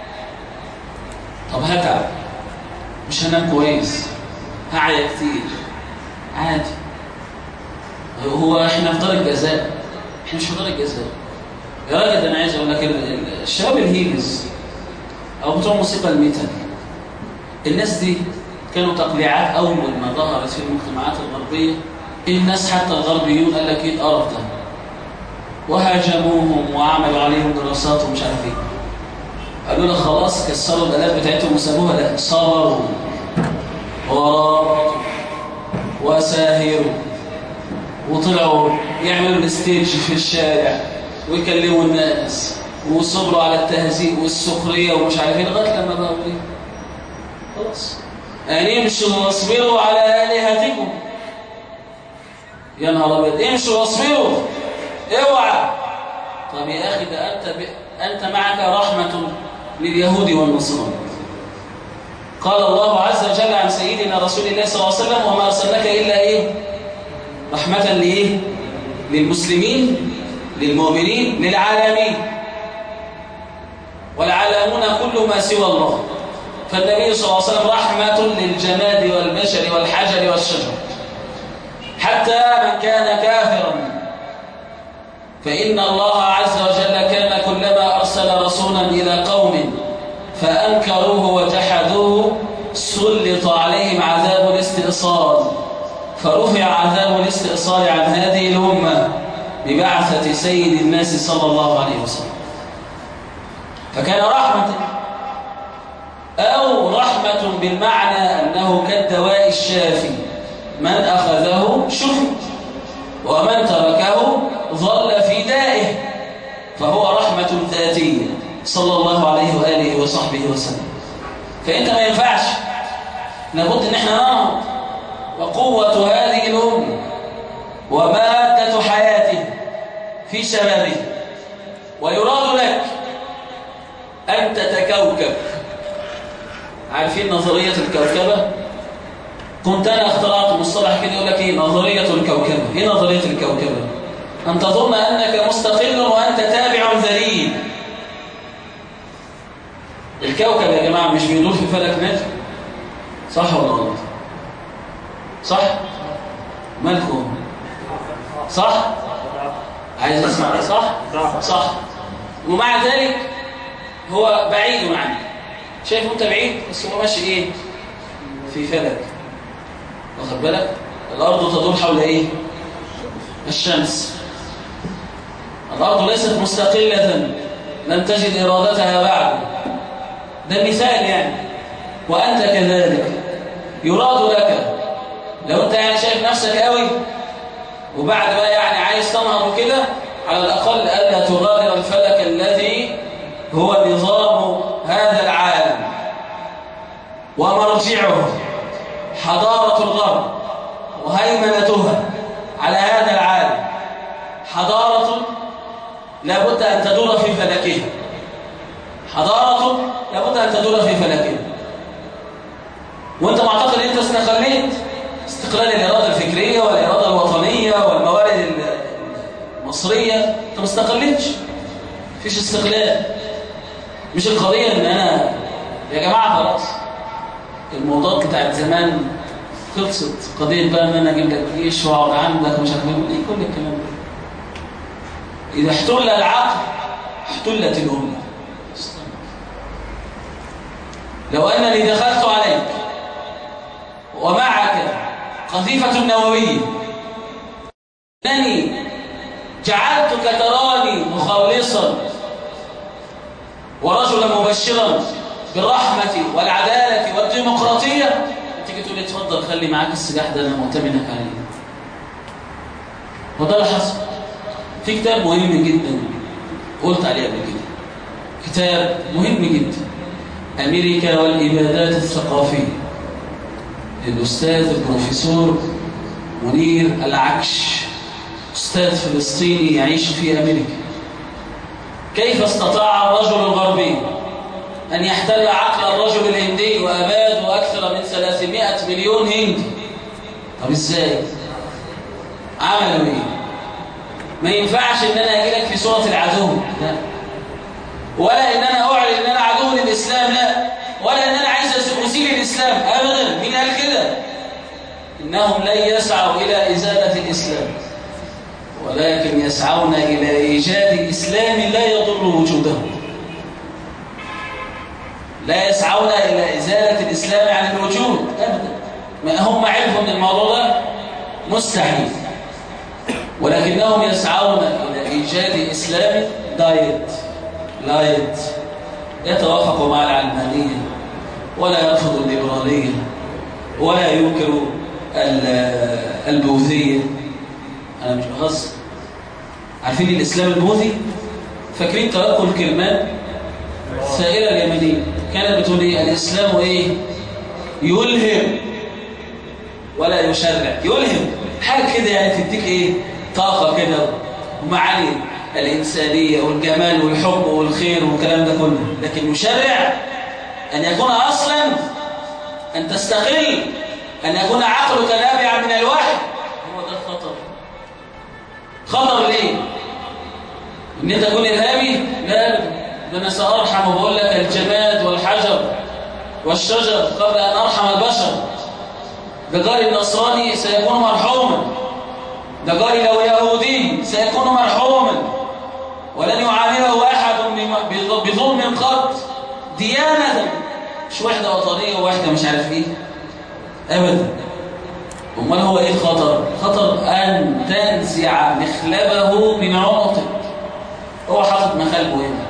طب هتعب، مش هنام كويس، هعيا كتير، عادي. هو احنا في دار الجزاء؟ احنا مش في دار الجزاء يا راجل. ده انا عايز اقول لك الشباب الهيلز او بتوع موسيقى الميتال، الناس دي كانوا تقليعات اول ما ظهرت في المجتمعات الغربيه. الناس حتى الغربيون قال لك ايه القرف ده، وهاجموهم وعملوا عليهم دراسات ومش عارف ايه. قالوا لك خلاص كسروا الالات بتاعتهم وسابوها. لا، صبروا ورابطوا وساهروا وطلعوا يعملوا الستيج في الشارع ويكلموا الناس وصبروا على التهزيء والسخريه ومش عارف ايه لغايه لما بقوا ايه خلاص ان امشوا واصبروا على الهتكم. يا نهار ابيض، امشوا واصبروا، اوعى. طب يا اخي ده انت ب... انت معك رحمه لليهود والنصارى. قال الله عز وجل عن سيدنا رسول الله صلى الله عليه وسلم وما ارسلناك الا ايه رحمه لايه للمسلمين للمؤمنين للعالمين، والعالمون كل ما سوى الله. فالنبي صلى الله عليه وسلم رحمه للجماد والبشر والحجر والشجر، حتى من كان كافرا فإن الله عز وجل كان كلما أرسل رسولا إلى قوم فأنكروه وجحدوه سلط عليهم عذاب الاستئصال، فرفع عذاب الاستئصال عن هذه الأمة ببعثة سيد الناس صلى الله عليه وسلم. فكان رحمة، أو رحمة بالمعنى أنه كالدواء الشافي، من أخذه شفي ومن تركه ظل في دائه، فهو رحمة ذاتية صلى الله عليه وآله وصحبه وسلم. فأنت ما ينفعش، لابد أن احنا ننهض. وقوة هذه الأمة ومادة حياته في شبابه، ويراد لك أن تتكوكب. عارفين نظرية الكوكبة؟ كنت أنا اخترعت مصطلح كده يقول لك إيه نظرية الكوكبة. إيه نظرية الكوكبة؟ أن تظن أنك مستقل وأنت تابع ذليل. الكوكب يا جماعة مش بيدور في فلك نجم، صح ولا غلط؟ صح؟ مالكم؟ صح؟ عايز اسمع صح؟ صح. ومع ذلك هو بعيد عنك، شايف أنت بعيد بس هو ماشي إيه؟ في فلك. واخد بالك؟ الأرض تدور حول إيه؟ الشمس. الأرض ليست مستقلة لم تجد إرادتها بعد. ده مثال يعني. وأنت كذلك يراد لك لو أنت يعني شايف نفسك قوي وبعد بقى يعني عايز تنهض كده، على الأقل ألا تغادر الفلك الذي هو نظام هذا العالم ومرجعه حضارة الغرب وهيمنتها على هذا العالم. حضارة لابد أن تدور في فلكها، حضارة لابد أن تدور في فلكها. وأنت معتقد أن أنت استقليت استقلال الإرادة الفكرية والإرادة الوطنية والموارد المصرية. أنت ما استقلتش، مفيش استقلال. مش القضية أن أنا يا جماعة خلاص الموضوعات بتاعت زمان خلصت. قضية بقى أن أنا أجيب لك جيش وأقعد عندك ومش عارف إيه كل الكلام ده. إذا احتل العقل احتلت الأمة. لو أنني دخلت عليك ومعك قذيفة نووية، أنني جعلتك تراني مخلصا ورجلا مبشرا بالرحمة والعدالة والديمقراطية، تيجي تقول لي اتفضل خلي معاك السلاح ده أنا مؤتمنك عليه. وده اللي حصل. في كتاب مهم جدا قلت عليه قبل كده، كتاب مهم جدا، أمريكا والإبادات الثقافية للأستاذ البروفيسور منير العكش، أستاذ فلسطيني يعيش في أمريكا. كيف استطاع الرجل الغربي أن يحتل عقل الرجل الهندي وأباده أكثر من ثلاثمائة مليون هندي؟ طب إزاي؟ عملوا إيه؟ ما ينفعش إن أنا أجي لك في صورة العدو، لا، ولا إن أنا أعلن إن أنا عدو للإسلام، لا، ولا إن أنا عايز أزيل الإسلام أبدا. مين قال كده؟ إنهم لن يسعوا إلى إزالة الإسلام، ولكن يسعون إلى إيجاد إسلام لا يضر وجوده. لا يسعون إلى إزالة الإسلام عن الوجود أبدا. ما هم عرفوا من الموضوع ده مستحيل، ولكنهم يسعون إلى إيجاد إسلام دايت لايت يتوافق مع العلمانية، ولا يرفض الليبرالية، ولا ينكر البوذية. أنا مش بهزر. عارفين الإسلام البوذي؟ فاكرين توكل كلمان؟ السائلة اليمنية كانت بتقول إيه؟ الإسلام إيه؟ يلهم ولا يشرع. يلهم حاجة كده يعني تديك إيه؟ طاقة كده ومعاني الإنسانية والجمال والحب والخير والكلام ده كله. لكن يشرع أن يكون أصلا أن تستقل، أن يكون عقلك نابعا من الوحي. هو ده الخطر. خطر ليه؟ إن أنت تكون إرهابي؟ لا، ده أنا سأرحم وبقول لك الجماد والحجر والشجر قبل أن أرحم البشر. ده جاري النصراني سيكون مرحوما، ده جاري لو يهودي سيكون مرحوما، ولن يعامله أحد بظلم قط ديانة، مش وحدة وطنية وواحدة مش عارف إيه أبدا. أمال هو إيه الخطر؟ خطر أن تنزع مخلبه من عنقك. هو حاطط مخالبه هنا،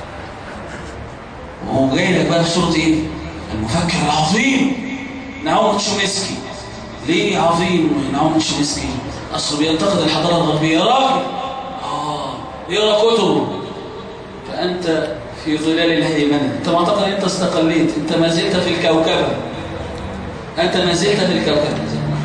وهو جاي لك بقى في صورة إيه؟ المفكر العظيم نعوم تشومسكي. ليه عظيم نعوم تشومسكي؟ أصله بينتقد الحضارة الغربية. يا راجل آه يقرأ كتبه، فأنت في ظلال الهيمنة. أنت معتقد أن أنت استقليت، أنت ما زلت في الكوكبة، أنت ما زلت في الكوكبة،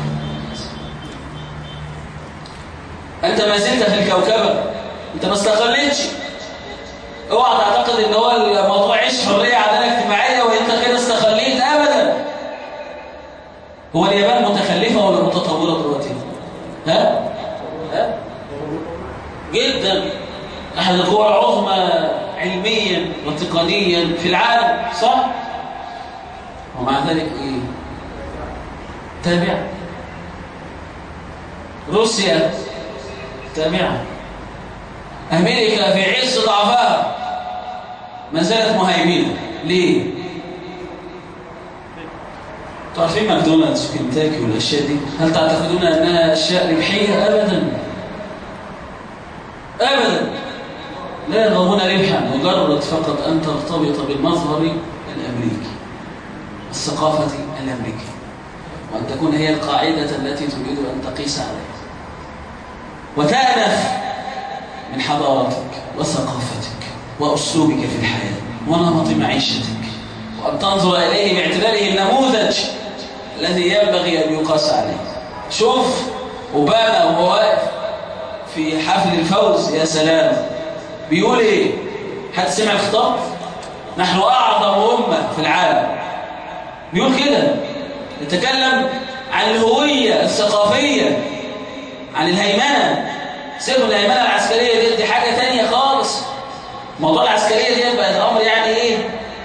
أنت ما زلت في الكوكبة، أنت ما استقلتش. اوعى تعتقد ان هو الموضوع عيش حريه عداله اجتماعيه وانت كده استقليت ابدا. هو اليابان متخلفه ولا متطوره دلوقتي؟ ها؟ ها؟ جدا، احد القوى العظمى علميا وتقنيا في العالم، صح؟ ومع ذلك ايه؟ تابع. روسيا تابعه. أمريكا في عز ضعفها ما زالت مهيمنة. ليه؟ تعرفين ماكدونالدز وكنتاكي والأشياء دي، هل تعتقدون أنها أشياء ربحية؟ أبدا أبدا، لا يرغبون ربحا، مجرد فقط أن ترتبط بالمظهر الأمريكي، الثقافة الأمريكية، وأن تكون هي القاعدة التي تريد أن تقيس عليها، وتأنف من حضارتك وثقافتك وأسلوبك في الحياة ونمط معيشتك، وأن تنظر إليه باعتباره النموذج الذي ينبغي أن يقاس عليه. شوف أوباما وهو واقف في حفل الفوز، يا سلام، بيقول إيه؟ حد سمع الخطاب؟ نحن أعظم أمة في العالم. بيقول كده، يتكلم عن الهوية الثقافية، عن الهيمنة. سيبوا الهيمنة العسكرية دي, دي حاجة تانية خالص. موضوع العسكرية دي بقت أمر يعني إيه؟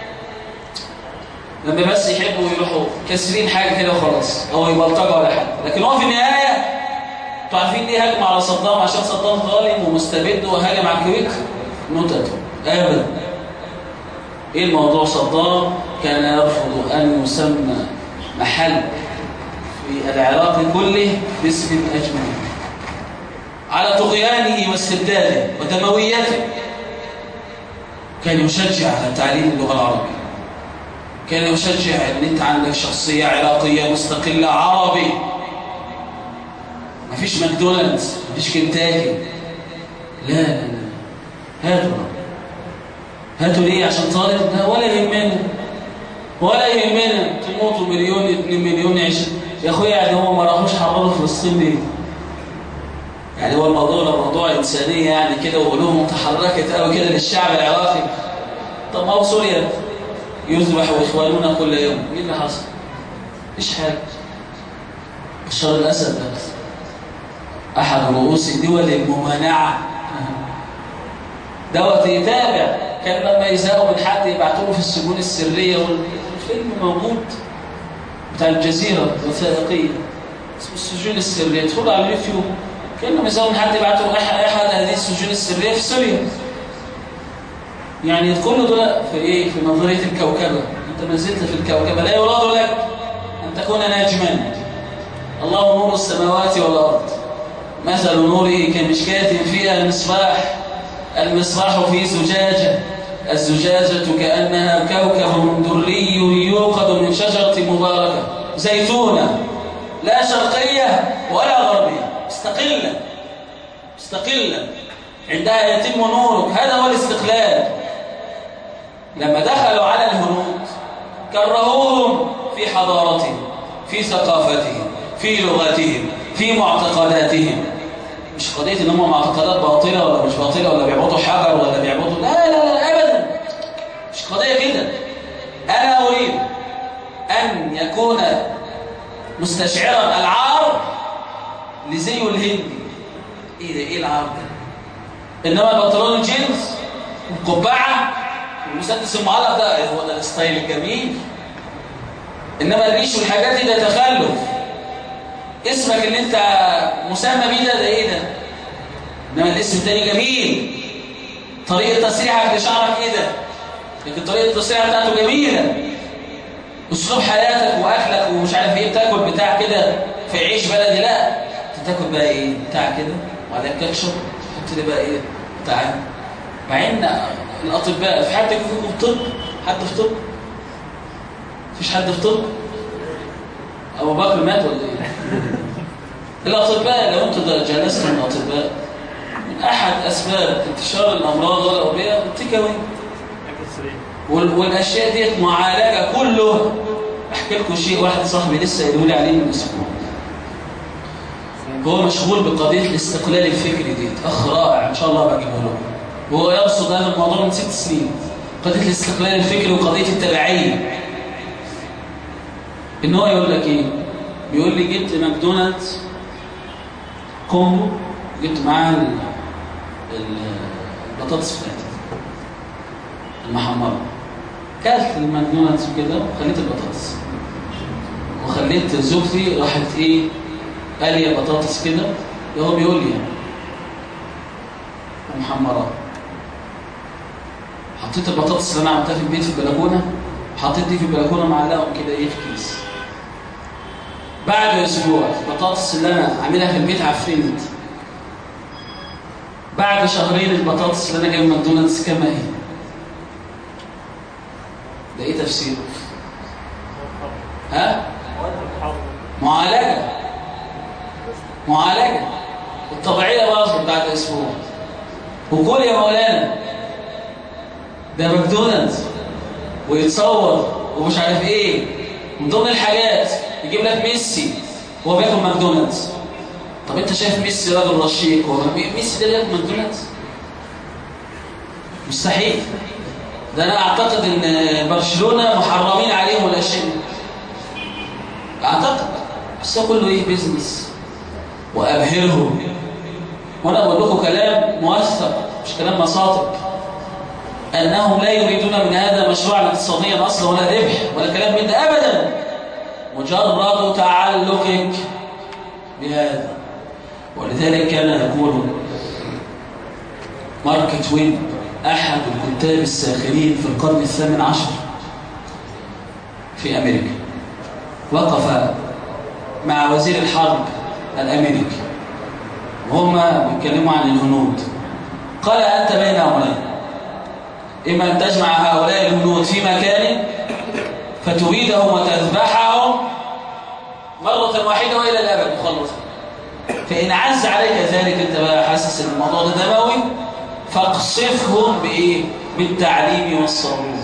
لما بس يحبوا يروحوا كسرين حاجة كده وخلاص، أو يبلطجوا ولا حاجة. لكن هو في النهاية انتوا عارفين ليه هاجم على صدام؟ عشان صدام ظالم ومستبد وهاجم على الكويت؟ نوتته أبدا. إيه الموضوع؟ صدام كان يرفض أن يسمى محل في العراق كله باسم أجمل، على طغيانه واستبداده ودمويته. كان يشجع على تعليم اللغة العربية، كان يشجع ان انت عندك شخصية عراقية مستقلة عربي. مفيش ماكدونالدز، مفيش كنتاكي، لا لا لا هاتوا هاتوا ليه؟ عشان طالب؟ لا ولا يهمنا ولا يهمنا تموتوا مليون اتنين مليون عشرين يا اخويا. يعني هم ما راحوش حرروا فلسطين ليه؟ يعني هو الموضوع ده موضوع إنسانية يعني كده وقلوبهم تحركت قوي كده للشعب العراقي. طب ما هو سوريا يذبح إخواننا كل يوم، ايه اللي حصل؟ مفيش حاجة. بشار الأسد ده أحد رؤوس الدول الممانعة دوت يتابع، كان لما يزهقوا من حد يبعتوا له في السجون السرية، والفيلم موجود بتاع الجزيرة الوثائقية اسمه السجون السرية، تدخلوا على اليوتيوب. كانوا يزهقوا من حد يبعتوا له أحد هذه السجون السرية في سوريا. يعني كل دول في إيه؟ في نظرية الكوكبة. أنت ما زلت في الكوكبة، لا يراد لك أن تكون ناجما. الله نور السماوات والأرض مثل نوره كمشكاة فيها المصباح المصباح في زجاجة الزجاجة كأنها كوكب دري يوقد من شجرة مباركة زيتونة لا شرقية ولا غربية، مستقلة مستقلة عندها يتم نورك. هذا هو الاستقلال. لما دخلوا على الهنود كرهوهم في حضارتهم، في ثقافتهم، في لغتهم، في معتقداتهم. مش قضية ان هم معتقدات باطلة ولا مش باطلة، ولا بيعبطوا حجر ولا بيعبطوا، لا لا لا ابدا، مش قضية كده. انا اريد ان يكون مستشعرا العار لزيه الهندي. ايه ده؟ ايه العار ده؟ انما البنطلون الجينز والقبعة والمسدس المعلق ده هو ده الستايل الجميل. انما الريش والحاجات دي ده تخلف. اسمك اللي انت مسمى بيه ده ده ايه ده؟ انما الاسم التاني جميل. طريقة تسريحك لشعرك ايه ده؟ لكن طريقة التسريح بتاعته جميلة. اسلوب حياتك واكلك ومش عارف ايه، بتاكل بتاع كده في عيش بلدي، لا انت تاكل بقى ايه؟ بتاع كده وبعدين كاتشب، حط لي بقى ايه؟ بتاع. مع ان الاطباء، في حد فيكم في طب؟ حد في طب؟ مفيش حد في طب؟ ابو بكر مات ولا ايه؟ الاطباء لو انتوا جلستوا من الاطباء، من احد اسباب انتشار الامراض والاوبئه التيكاوي والاشياء ديت معالجه كله. احكي لكم شيء، واحد صاحبي لسه يقول لي عليه من اسبوع، هو مشغول بقضيه الاستقلال الفكري ديت، اخ رائع ان شاء الله بجيبه لكم. وهو يرصد هذا الموضوع من ست سنين، قضيه الاستقلال الفكري وقضيه التبعيه. ان هو يقول لك ايه؟ بيقول لي جبت ماكدونالدز كومبو، جبت معاه البطاطس بتاعتي المحمره، كلت الماكدونالدز كده وخليت البطاطس، وخليت زوجتي راحت ايه قال لي يا بطاطس كده، هو بيقول لي يعني محمره. حطيت البطاطس اللي انا عملتها في البيت في البلكونه، حطيت دي في البلكونه معلقهم كده ايه في كيس. بعد اسبوع البطاطس اللي انا عاملها في البيت عفنت. بعد شهرين البطاطس اللي انا جايبها من ماكدونالدز كما هي. ده ايه تفسيره؟ ها؟ معالجه معالجه الطبيعيه باظت بعد اسبوع. وكل يا مولانا ده ماكدونالدز ويتصور ومش عارف ايه. من ضمن الحاجات يجيب لك ميسي وهو بياكل ماكدونالدز. طب انت شايف ميسي راجل رشيق، هو ميسي ده بياكل ماكدونالدز؟ مستحيل. ده انا اعتقد ان برشلونه محرمين عليهم الاشياء دي، اعتقد. بس ده كله ايه؟ بيزنس وابهرهم. وانا بقول لكم كلام موثق مش كلام مصاطب، انهم لا يريدون من هذا مشروعا اقتصاديا اصلا ولا ربح ولا كلام من ده ابدا، مجرد تعلقك بهذا. ولذلك كان يقول مارك توين احد الكتاب الساخرين في القرن الثامن عشر في امريكا، وقف مع وزير الحرب الامريكي وهما بيتكلموا عن الهنود، قال انت بين امرين، اما ان تجمع هؤلاء الهنود في مكان فتريدهم وتذبحهم مرة واحدة وإلى الأبد، وخلص فإن عز عليك ذلك أنت بقى حاسس إن الموضوع ده دموي، فاقصفهم بإيه؟ بالتعليم والصبر.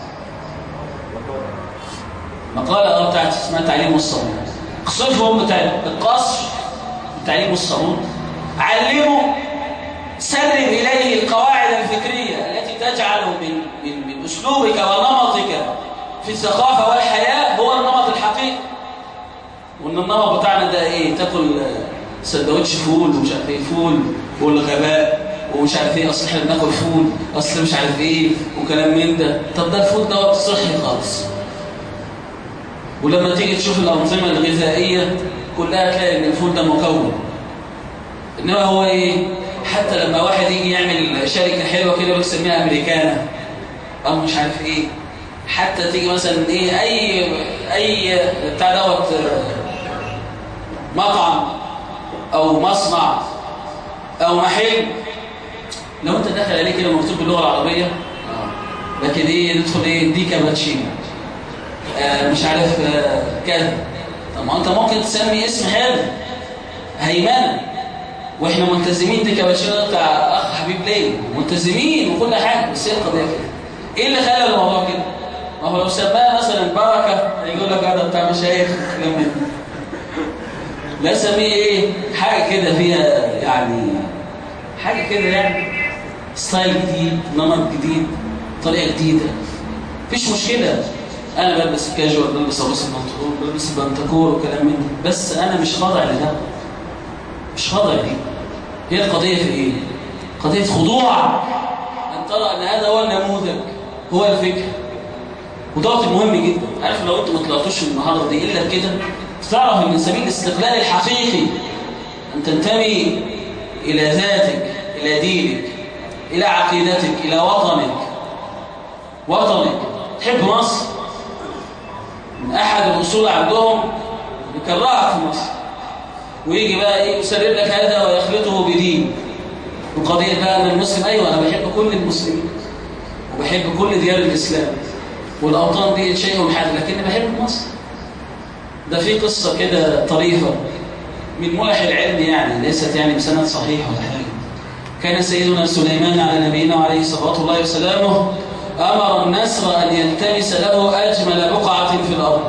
مقالة بتاعت اسمها تعليم والصبر. اقصفهم بالقصر بالتعليم والصبر. علموا، سرب إليه القواعد الفكرية التي تجعل من, من, من أسلوبك ونمطك في الثقافة والحياة هو النمط الحقيقي. وإن النمط بتاعنا ده إيه؟ تاكل سندوتش فول ومش عارف إيه فول والغباء ومش عارف إيه، أصل إحنا بناكل فول، أصل مش عارف إيه وكلام من ده. طب ده الفول ده وقت صحي خالص. ولما تيجي تشوف الأنظمة الغذائية كلها تلاقي إن الفول ده مكون. إنما هو إيه؟ حتى لما واحد يجي يعمل شركة حلوة كده ويسميها أمريكانا أو مش عارف إيه، حتى تيجي مثلا إيه أي أي بتاع دوت مطعم أو مصنع أو محل، لو أنت داخل عليه كده مكتوب باللغة العربية لكن إيه ندخل إيه دي كابتشينو آه مش عارف آه كذا. طب ما أنت ممكن تسمي اسم حلو هيمنة، واحنا ملتزمين. دي كابتشينو بتاع اخ حبيب ليه ملتزمين وكل حاجه، بس هي القضيه كده. ايه اللي خلى الموضوع كده؟ ما هو لو سماها مثلا بركه هيقول لك هذا بتاع مشايخ كلام من لا سميه ايه حاجه كده فيها يعني حاجه كده يعني ستايل جديد، نمط جديد، طريقه جديده، مفيش مشكله. انا بلبس كاجوال، بلبس قميص البنطلون، بلبس بنتكور وكلام من ده، بس انا مش خاضع لده، مش خاضع ليه. هي القضية في إيه؟ قضية خضوع، أن ترى أن هذا هو النموذج، هو الفكر. وده مهم جدا. عارف لو أنتم ما طلعتوش من المحاضرة دي إلا بكده تعرف من سبيل الاستقلال الحقيقي أن تنتمي إلى ذاتك، إلى دينك، إلى عقيدتك، إلى وطنك. وطنك تحب مصر، من أحد الأصول عندهم يكرهك في مصر، ويجي بقى ايه يسرب لك هذا ويخلطه بدين. وقضيه بقى ان المسلم ايوه انا بحب كل المسلمين وبحب كل ديار الاسلام والاوطان دي شيء حاد، لكن بحب مصر. ده في قصه كده طريفه من ملح العلم، يعني ليست يعني بسند صحيح ولا حاجه. كان سيدنا سليمان على نبينا وعليه صلوات الله وسلامه امر النسر ان يلتمس له اجمل بقعه في الارض.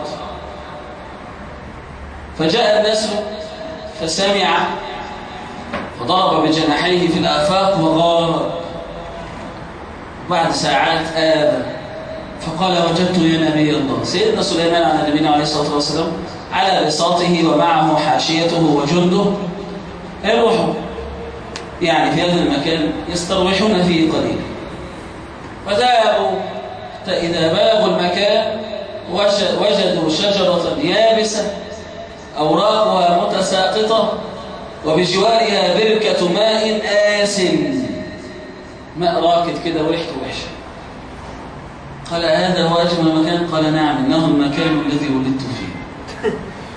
فجاء النسر فسمع فضرب بجناحيه في الآفاق وغار. بعد ساعات آب فقال وجدت يا نبي الله. سيدنا سليمان على نبينا عليه الصلاة والسلام على بساطه ومعه حاشيته وجنده يروحوا يعني في هذا المكان يستروحون فيه قليلا. فذهبوا حتى إذا بلغوا المكان وجدوا شجرة يابسة أوراقها متساقطة وبجوارها بركة ماء آسن، ماء راكد كده وريحته وحشة. قال هذا هو أجمل مكان؟ قال نعم إنه المكان الذي ولدت فيه.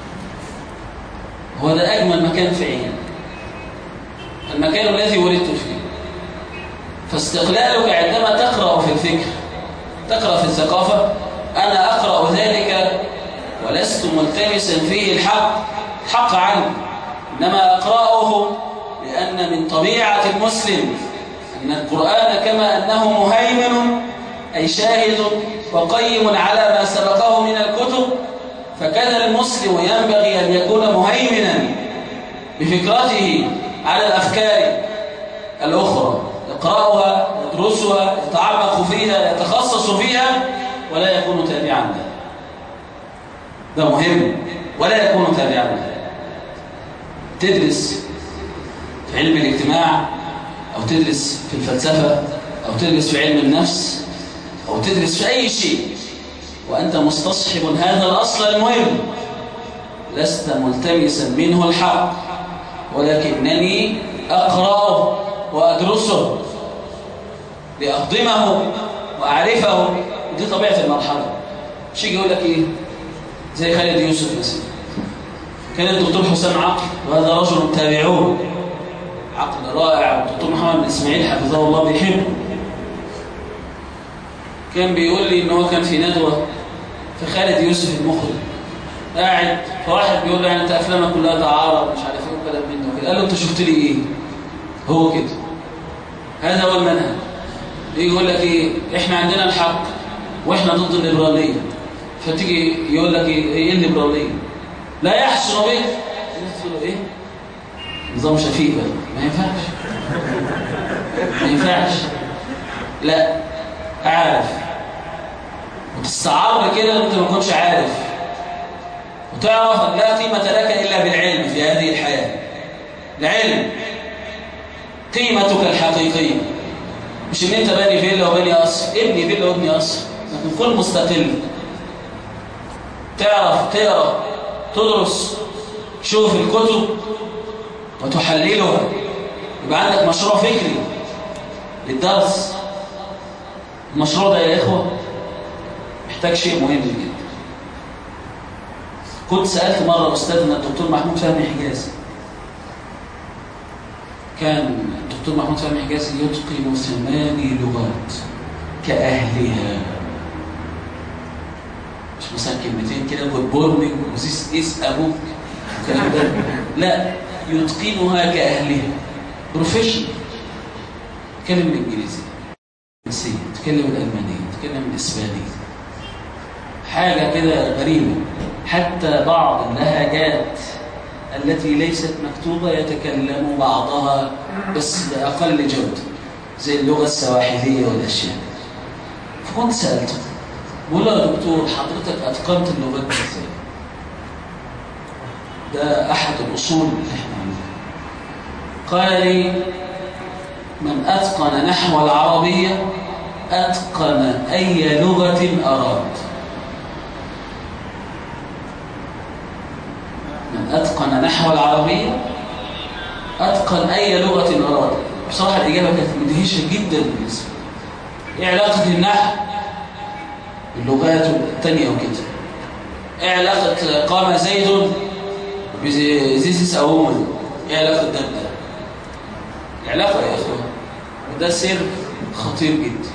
هو ده أجمل مكان فعلا، المكان الذي ولدت فيه. فاستقلالك عندما تقرأ في الفكر، تقرأ في الثقافة، أنا أقرأ ذلك ولست ملتمسا فيه الحق حق عنه، إنما أقرأه لأن من طبيعة المسلم أن القرآن كما أنه مهيمن أي شاهد وقيم على ما سبقه من الكتب، فكان المسلم ينبغي أن يكون مهيمنا بفكرته على الأفكار الأخرى، يقرأها، يدرسها، يتعمق فيها، يتخصص فيها، ولا يكون تابعا لها. ده مهم، ولا يكون تابعا لها. تدرس في علم الاجتماع أو تدرس في الفلسفة أو تدرس في علم النفس أو تدرس في أي شيء وأنت مستصحب هذا الأصل المهم، لست ملتمسا منه الحق، ولكنني أقرأه وأدرسه لأخدمه وأعرفه. دي طبيعة المرحلة. شيء يقول لك إيه زي خالد يوسف مثلا، كان الدكتور حسام عقل وهذا رجل تابعوه عقل رائع، والدكتور محمد بن إسماعيل حفظه الله بيحبه. كان بيقول لي إن هو كان في ندوة فخالد يوسف المخرج قاعد فواحد بيقول له يعني انت افلامك كلها تعارض مش عارف ايه وكلام منه كده. قال له انت شفت لي ايه؟ هو كده، هذا هو المنهج. يقول لك ايه؟ احنا عندنا الحق واحنا ضد الليبراليه. فتيجي يقول لك ايه؟ ايه الليبراليه؟ لا يحسن به. تقول له ايه؟ نظام شفيق بقى، ما ينفعش ما ينفعش. لا، عارف وتستعر كده وانت ما كنتش عارف، وتعرف ان لا قيمه لك الا بالعلم في هذه الحياه. العلم قيمتك الحقيقيه، مش ان انت بني فيلا وبني قصر. ابني فيلا وابني قصر، لكن كن مستقل، تعرف تقرا تدرس، شوف الكتب وتحللها، يبقى عندك مشروع فكري للدرس. المشروع ده يا إخوة محتاج شيء مهم جدا. كنت سألت مرة أستاذنا الدكتور محمود فهمي حجازي. كان الدكتور محمود فهمي حجازي يتقن ثماني لغات كأهلها، مش مثلا كلمتين كده والبورنينج وزيس إيس أبوك والكلام ده، لا، يتقنها كأهلها، بروفيشنال. تكلم الإنجليزي، تكلم الألمانية، تكلم الإسبانية، حاجة كده غريبة. حتى بعض اللهجات التي ليست مكتوبة يتكلم بعضها بس بأقل جودة، زي اللغة السواحلية والأشياء. فكنت سألته، بقول له يا دكتور حضرتك أتقنت اللغات دي إزاي؟ ده أحد الأصول اللي احنا عندنا. قال لي من أتقن نحو العربية أتقن أي لغة أراد. من أتقن نحو العربية أتقن أي لغة أراد. بصراحة الإجابة كانت مدهشة جدا بالنسبة لي. إيه علاقة النحو باللغات التانية وكده؟ إيه علاقة قام زيد بزيزيس أومن؟ إيه علاقة ده بده؟ علاقة يا أخوة، وده سر خطير جدا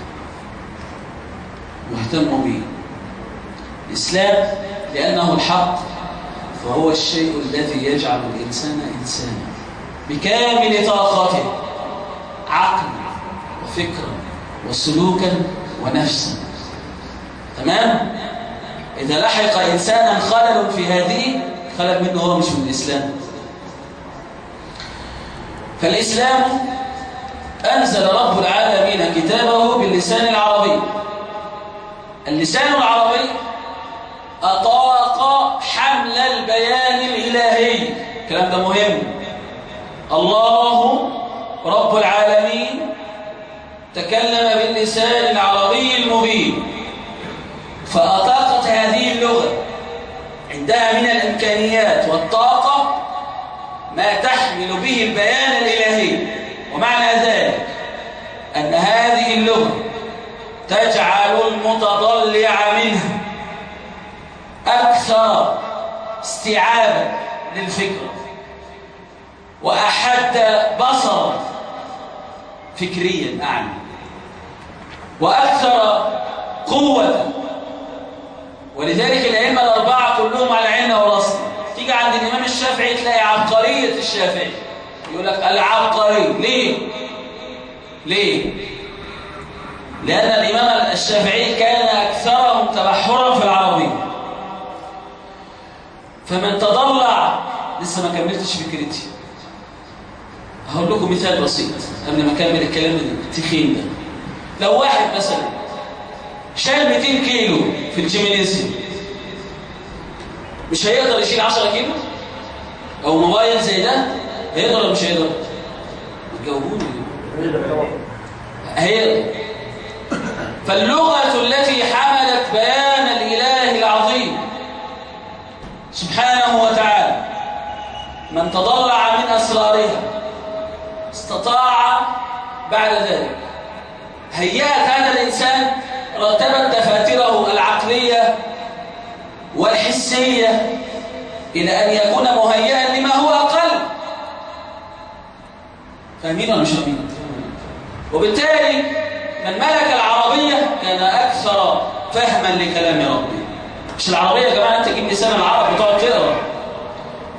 واهتموا به. الإسلام لأنه الحق فهو الشيء الذي يجعل الإنسان إنسانا بكامل طاقته، عقلا وفكرا وسلوكا ونفسا. تمام؟ إذا لحق إنسانا خلل في هذه، خلل منه هو مش من الإسلام. فالإسلام أنزل رب العالمين كتابه باللسان العربي. اللسان العربي أطاق حمل البيان الإلهي. الكلام ده مهم. الله رب العالمين تكلم باللسان العربي المبين، فأطاقت هذه اللغة عندها من الإمكانيات والطاقة ما تحمل به البيان الإلهي. ومعنى ذلك أن هذه اللغة تجعل المتضلع منها أكثر استيعابا للفكرة وأحد بصرا فكريا أعلى وأكثر قوة. ولذلك الأئمة الأربعة كلهم على عيننا وراسنا. تيجي عند الإمام الشافعي تلاقي عبقرية الشافعي، يقول لك العبقري. ليه؟ ليه؟ لأن الإمام الشافعي كان أكثرهم تبحرا في العربية. فمن تضلع، لسه ما كملتش فكرتي، هقول لكم مثال بسيط قبل ما أكمل الكلام التخين ده. لو واحد مثلا شال مئتين كيلو في الجيمنيزيوم، مش هيقدر يشيل عشرة كيلو؟ أو موبايل زي ده هيقدر ولا مش هيقدر؟ جاوبوني. هي فاللغة التي حملت بيان الإله العظيم سبحانه وتعالى من تضلع من أسرارها استطاع بعد ذلك هيأت هذا الإنسان، رتبت دفاتره العقلية والحسية إلى أن يكون مهيئا لما هو أقل. فاهمين ولا مش فاهمين؟ وبالتالي من ملك العربية كان أكثر فهما لكلام ربه. مش العربية يا جماعة، أنت تجيب لسان العرب وتقعد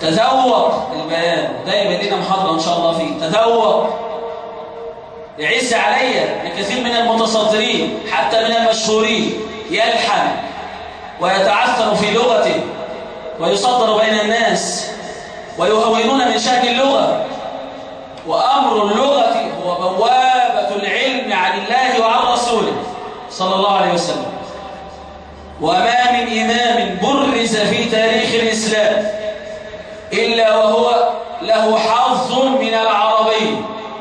تذوق البيان، ده يبقى لنا محاضرة إن شاء الله فيه. تذوق يعز علي لكثير من المتصدرين حتى من المشهورين يلحن ويتعثر في لغته ويصدر بين الناس ويهونون من شأن اللغة، وأمر اللغة هو بوابة العلم عن الله وعن رسوله صلى الله عليه وسلم. وما من إمام برز في تاريخ الإسلام إلا وهو له حظ من العربية.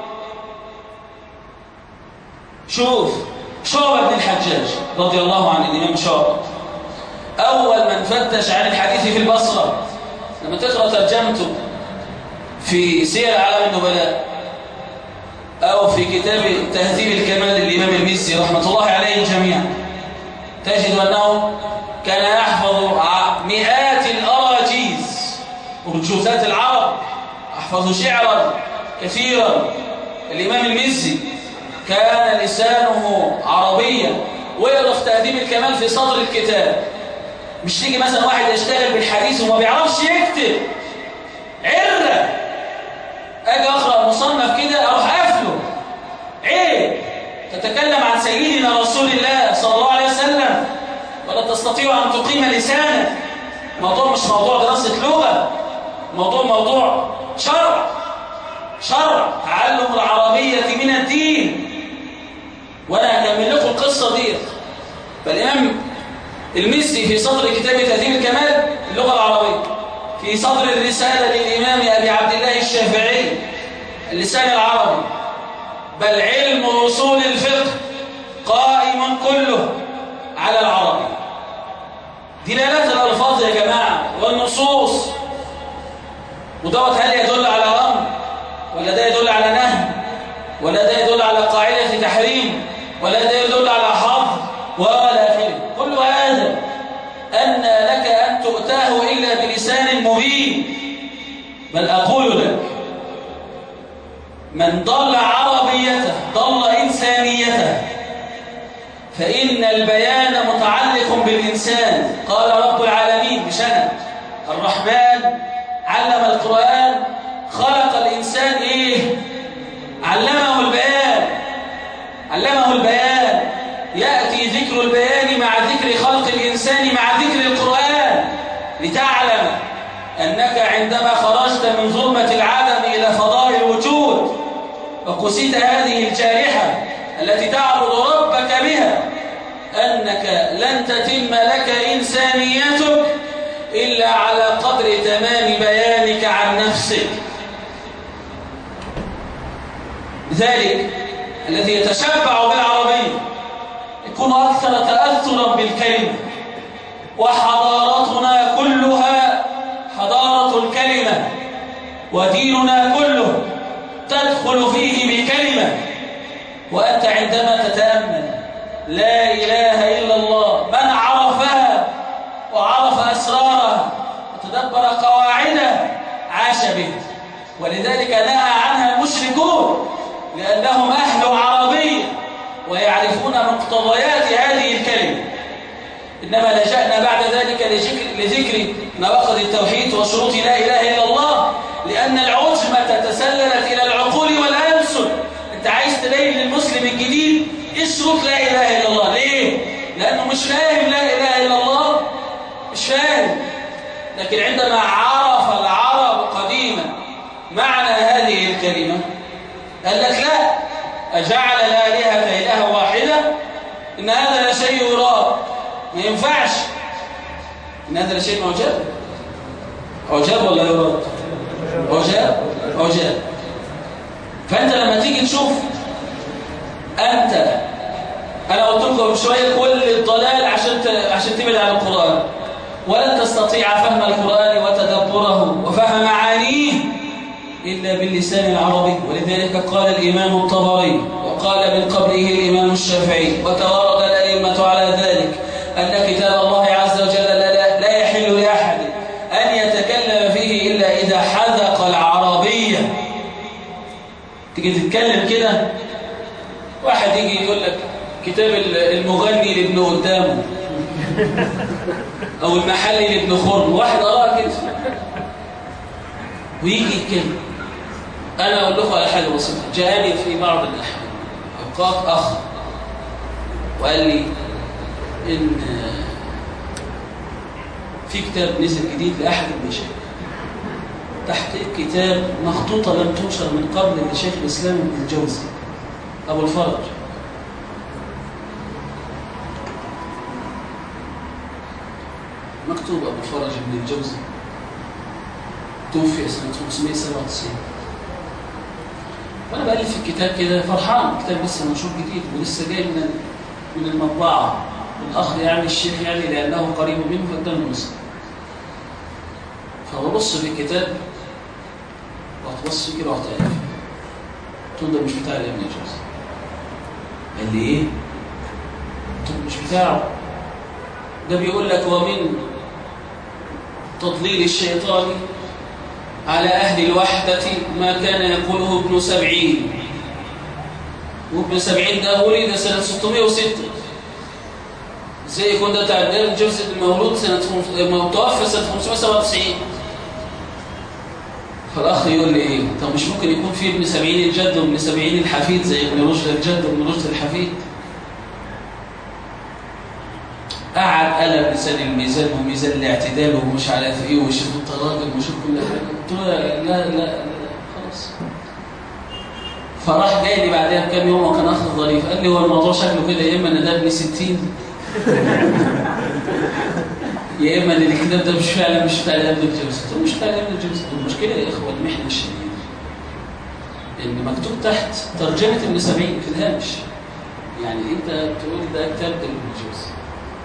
شوف شعبة بن الحجاج رضي الله عن الإمام شعبة، أول من فتش عن الحديث في البصرة. لما تقرأ ترجمته في سير أعلام النبلاء أو في كتاب تهذيب الكمال للإمام المزي رحمة الله عليه جميعا، تجد أنه كان يحفظ مئات الأراجيز ورجوزات العرب، يحفظ شعرا كثيرا. الإمام المزي كان لسانه عربيا، ويقرأ في تهذيب الكمال في صدر الكتاب. مش تيجي مثلا واحد يشتغل بالحديث وما بيعرفش يكتب عرة، أجي أقرأ مصنف كده أروح أقفله. عيب تتكلم عن سيدنا رسول الله صلى الله عليه وسلم ولا تستطيع أن تقيم لسانك. الموضوع مش موضوع دراسة لغة، موضوع موضوع شرع، شرع تعلم العربية من الدين. وأنا أكمل لكم القصة دي. فالإمام المزي في صدر كتاب تهذيب الكمال اللغة العربية، في صدر الرسالة للإمام أبي عبد الله الشافعي اللسان العربي، بل علم أصول الفقه قائم كله على العربي. دلالات الألفاظ يا جماعة والنصوص، ودوت هل يدل على أمر ولا ده يدل على نهي ولا ده يدل على قاعدة تحريم ولا ده يدل على حظ ولا آخره. كل هذا أن لك أن تؤتاه إلا بلسان مبين. بل أقول لك من ضل عربيته ضل إنسانيته، فإن البيان متعلق بالإنسان. قال رب العالمين بشأن الرحمن علم القرآن، خلق الإنسان إيه؟ علمه البيان، علمه البيان. يأتي ذكر البيان مع ذكر خلق الإنسان مع ذكر القرآن، لتعلم أنك عندما خرجت من ظلمة العدم إلى فضاء الوجود وقسيت هذه الجارحة التي تعبد ربك بها، أنك لن تتم لك إنسانيتك إلا على قدر تمام بيانك عن نفسك. لذلك الذي يتشبع بالعربية يكون أكثر تأثرا بالكلمة. وحضارتنا كلها حضارة الكلمة، وديننا كله تدخل فيه بكلمة. وأنت عندما تتأمل لا إله إلا الله، من عرفها وعرف أسرارها وتدبر قواعدها عاش بها. ولذلك نهى عنها المشركون، لأنهم أهل عربية ويعرفون مقتضيات هذه الكلمة. إنما لجأنا بعد ذلك لذكر نواقض التوحيد وشروط لا إله إلا الله، لأن العجمة تسللت إلى العقول والألسن. أنت عايز تبين للمسلم الجديد إيه شروط لا إله إلا الله؟ ليه؟ لأنه مش فاهم لا إله إلا الله، مش فاهم. لكن عندما عرف العرب قديما معنى هذه الكلمة قال لك لا، أجعل الآلهة إلها واحدة؟ إن هذا لا شيء يراد، ما ينفعش. إن هذا لا شيء عجاب. عجاب ولا يراد؟ عجاب، عجاب. فأنت لما تيجي تشوف، أنت أنا قلت لكم شوية كل الضلال عشان عشان تبعد عن القرآن، ولن تستطيع فهم القرآن وتدبره وفهم معانيه إلا باللسان العربي. ولذلك قال الإمام الطبري وقال من قبله الإمام الشافعي وتوارد الأئمة على ذلك أن كتاب الله عز وجل لا, لا يحل لأحد أن يتكلم فيه إلا إذا حذق العربية. تيجي تتكلم كده، واحد يجي يقول لك كتاب المغني لابن قدامه أو المحلي لابن خرم، واحد قرأ كده ويجي يتكلم. أنا أقول لكم على حاجة بسيطة. جاءني في بعض الأحيان أوقات أخ وقال لي إن في كتاب نزل جديد لأحد المشايخ، تحقيق كتاب مخطوطة لم تنشر من قبل لشيخ الإسلام ابن الجوزي أبو الفرج. مكتوب أبو الفرج ابن الجوزي، توفي سنة خمسمائة وسبعة وتسعين. وأنا بألف في الكتاب كده فرحان، الكتاب لسه منشور جديد ولسه جاي من من المطبعة، الأخ يعني الشيخ يعني لأنه قريب منه فقدام المسلم. فببص في الكتاب وأتبص فيه كده وأتعرف، قلت له ده مش بتاع ابن الجوزي. قال لي إيه؟ قلت له مش بتاعه، ده بيقول لك ومن تضليل الشيطان على أهل الوحدة ما كان يقوله ابن سبعين. وابن سبعين ده ولد سنة ستمائة وستة، ازاي يكون ده بتاع ابن الجوزي المولود سنة متوفى سنة خمسمائة وسبعة وتسعين؟ فالأخ يقول لي إيه؟ طب مش ممكن يكون في ابن سبعين الجد وابن سبعين الحفيد زي ابن رشد الجد وابن رشد الحفيد؟ قعد قلب لسان الميزان وميزان الاعتدال ومش عارف ايه ويشوف التراجم ويشوف كل حاجه. قلت له لا لا لا خلاص. فراح جاي لي بعدها بكام يوم وكان اخ ظريف، قال لي هو الموضوع شكله كده يا اما ان ده ابن ستين يا اما ان الكتاب ده مش فعلا مش بتاع ابن الجوزي. قلت له مش بتاع ابن الجوزي. المشكله يا اخوه المحنه الشديده ان مكتوب تحت ترجمه ابن سبعين في الهامش، يعني انت تقول ده كتاب ابن الجوزي.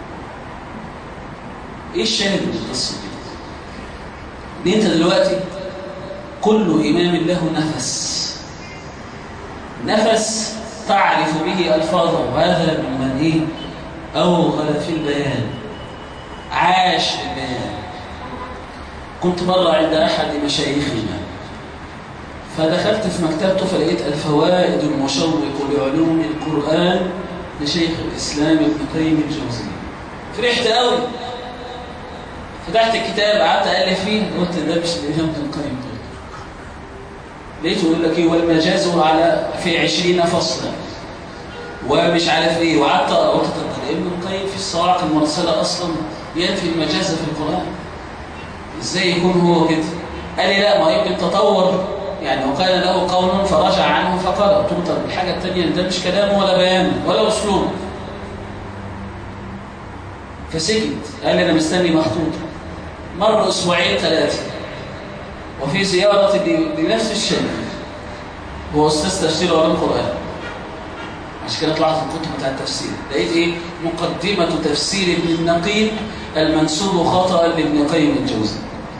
ايه الشاهد من القصه دي؟ ان انت دلوقتي كل امام له نفس نفس تعرف به الفاظه، وهذا من ايه؟ اوغل في البيان، عاش البيان. كنت مره عند احد مشايخنا فدخلت في مكتبته فلقيت الفوائد المشوق لعلوم القران لشيخ الاسلام ابن قيم الجوزية. فرحت قوي، فتحت الكتاب قعدت ألف فيه، قلت ده مش الإمام ابن القيم. لقيته يقول لك ايه والمجاز على في عشرين فصلا ومش عارف ايه، وقعدت قلت طب ابن القيم في الصواعق المرسله اصلا ينفي المجاز في القران، ازاي يكون هو كده؟ قال لي لا، ما يمكن تطور يعني، وقال له قول فرجع عنه فقال. قلت له طب الحاجه الثانيه ده مش كلامه ولا بيانه ولا اسلوبه. فسكت، قال لي انا مستني مخطوط. مر اسبوعين ثلاثه وفي زياره لنفس الشيخ، هو استاذ تفسير علوم القران، عشان كده طلعت الكتب بتاع التفسير لقيت ايه؟ مقدمه تفسير ابن النقيب المنسوب خطا لابن قيم الجوزي،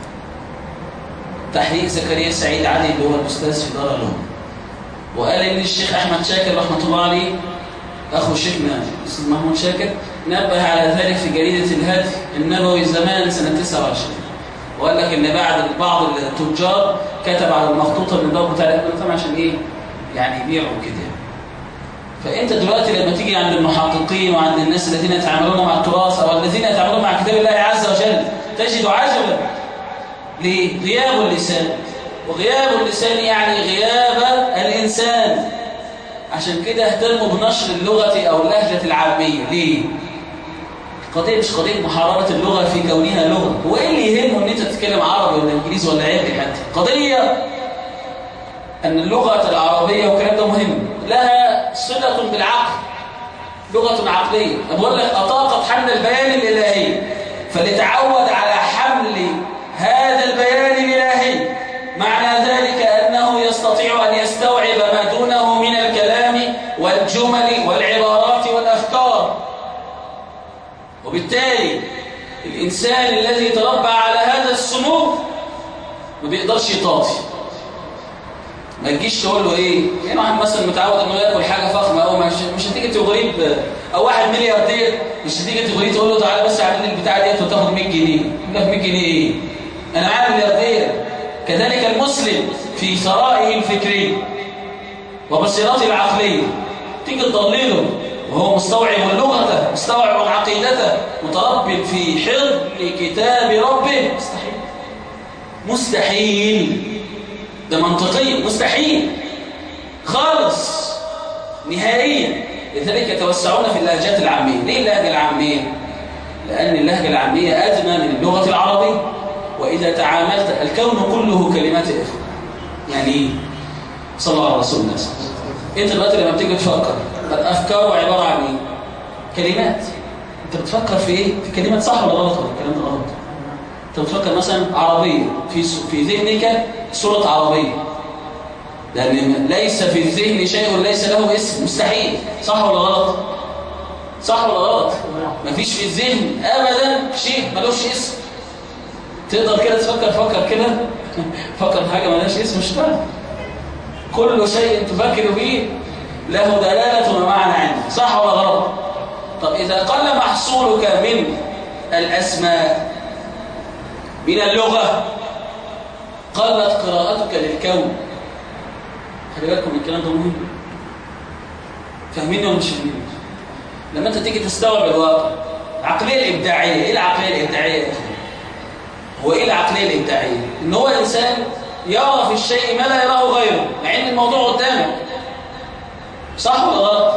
تحقيق زكريا سعيد علي اللي هو الاستاذ في دار العلوم. وقال ان الشيخ احمد شاكر رحمه الله عليه اخو شيخنا الاستاذ محمود شاكر نبه على ذلك في جريده الهادي النبوي زمان سنه تسعة وعشرين، وقال لك ان بعد بعض التجار كتب على المخطوطه من الدور بتاع الابن عشان ايه؟ يعني يبيعوا كده. فانت دلوقتي لما تيجي عند المحققين وعند الناس الذين يتعاملون مع التراث او الذين يتعاملون مع كتاب الله عز وجل تجد عجبا. ليه؟ غياب اللسان، وغياب اللسان يعني غياب الانسان. عشان كده اهتموا بنشر اللغه او اللهجه العاميه. ليه؟ القضيه مش قضيه محاربه اللغه في كونها لغه، هو ايه اللي يهمه ان انت تتكلم عربي ولا انجليزي ولا عبري؟ حتى قضيه ان اللغه العربيه والكلام ده مهم، لها صله بالعقل، لغه عقليه. انا بقول لك اطاقت حمل البيان الالهي، فليتعود على حمل هذا البيان الالهي. معنى ذلك انه يستطيع ان يستوعب ما دونه من الكلام والجمل والعبارات والافكار. وبالتالي الانسان الذي تربى على هذا السمو ما بيقدرش يطاطي. ما تجيش تقول له ايه؟ يعني واحد مثلا متعود انه ياكل حاجه فخمه او مش مش هتيجي تغريه، او واحد ملياردير مش هتيجي تغريه تقول له تعالى بس اعمل لي البتاعه ديت وتاخد مية جنيه. يقول لك مية جنيه ايه؟ انا معايا ملياردير. كذلك المسلم في ثرائه الفكري وبصيرته العقليه تيجي تضلله وهو مستوعب لغته، مستوعب عقيدته، متربي في حضن كتاب ربه، مستحيل. مستحيل. ده منطقيا مستحيل خالص نهائيا. لذلك يتوسعون في اللهجات العامية. ليه اللهجة العامية؟ لأن اللهجة العامية أدنى من اللغة العربية. وإذا تعاملت الكون كله كلمات إخوة. يعني إيه؟ صلى الله على رسول الله صلى الله عليه وسلم. أنت دلوقتي لما بتيجي تفكر الأفكار عبارة عن إيه؟ كلمات. أنت بتفكر في إيه؟ في كلمات صح ولا غلط ولا الكلام ده غلط؟ أنت بتفكر مثلا عربية في في ذهنك صورة عربية. لأن ليس في الذهن شيء ليس له اسم. مستحيل. صح ولا غلط؟ صح ولا غلط؟ مفيش في الذهن أبدا شيء ملوش اسم. تقدر كده تفكر فكر كده فكر في حاجة ملهاش اسم مش فاهم. كل شيء تفكر فيه له دلالة ومعنى عندك. صح ولا غلط؟ طب إذا قل محصولك من الأسماء من اللغة قلت قراءتك للكون. خلي بالكم من الكلام ده مهم. فاهمين ولا مش فاهمين؟ لما انت تيجي تستوعب الواقع العقلية الإبداعية. ايه العقلية الإبداعية؟ هو ايه العقلية الإبداعية؟ ان هو إنسان يرى في الشيء ما لا يراه غيره مع ان الموضوع قدامك. صح ولا غلط؟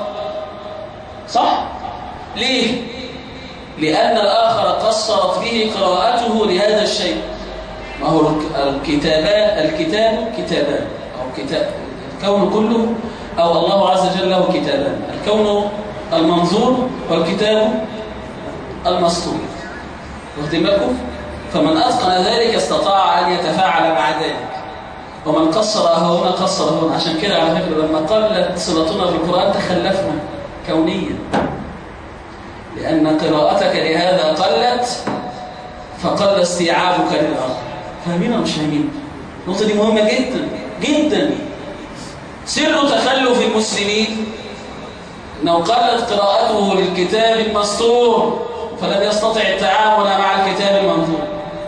صح؟ ليه؟ لأن الآخر قصرت به قراءته لهذا الشيء. ما هو الكتابات الكتاب كتابان أو كتاب الكون كله أو الله عز وجل له كتابان. الكون المنظور والكتاب المسطور. واخدين بالكم؟ فمن أتقن ذلك استطاع أن يتفاعل مع ذلك. ومن قصر هنا قصر هنا. عشان كده على فكرة لما قلت صلتنا بالقرآن تخلفنا كونيا. لأن قراءتك لهذا قلت فقل استيعابك للآخر. فاهمين ولا مش فاهمين؟ النقطة دي مهمة جدا جدا. سر تخلف المسلمين أنه قلت قراءته للكتاب المسطور فلم يستطع التعامل مع الكتاب المنظور.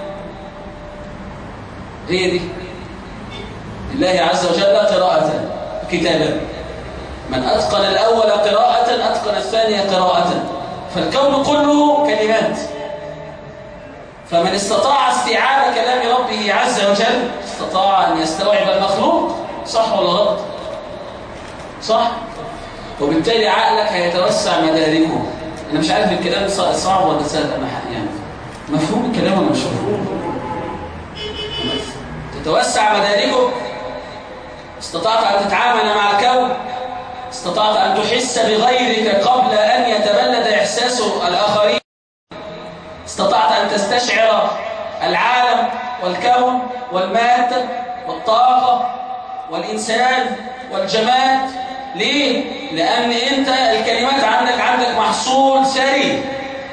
هي دي لله عز وجل قراءة كتابا. من أتقن الأول قراءة أتقن الثانية قراءة. فالكون كله كلمات. فمن استطاع استيعاب كلام ربه عز وجل استطاع أن يستوعب المخلوق. صح ولا غلط؟ صح؟ وبالتالي عقلك هيتوسع مداركه. أنا مش عارف الكلام صعب ولا سهل. يعني مفهوم الكلام ولا مش مفهوم؟ تتوسع مداركه. استطعت أن تتعامل مع الكون. استطعت أن تحس بغيرك قبل أن يتبلد إحساس الآخرين. استطعت أن تستشعر العالم والكون والمادة والطاقة والإنسان والجماد. ليه؟ لأن أنت الكلمات عندك عندك محصول ثري.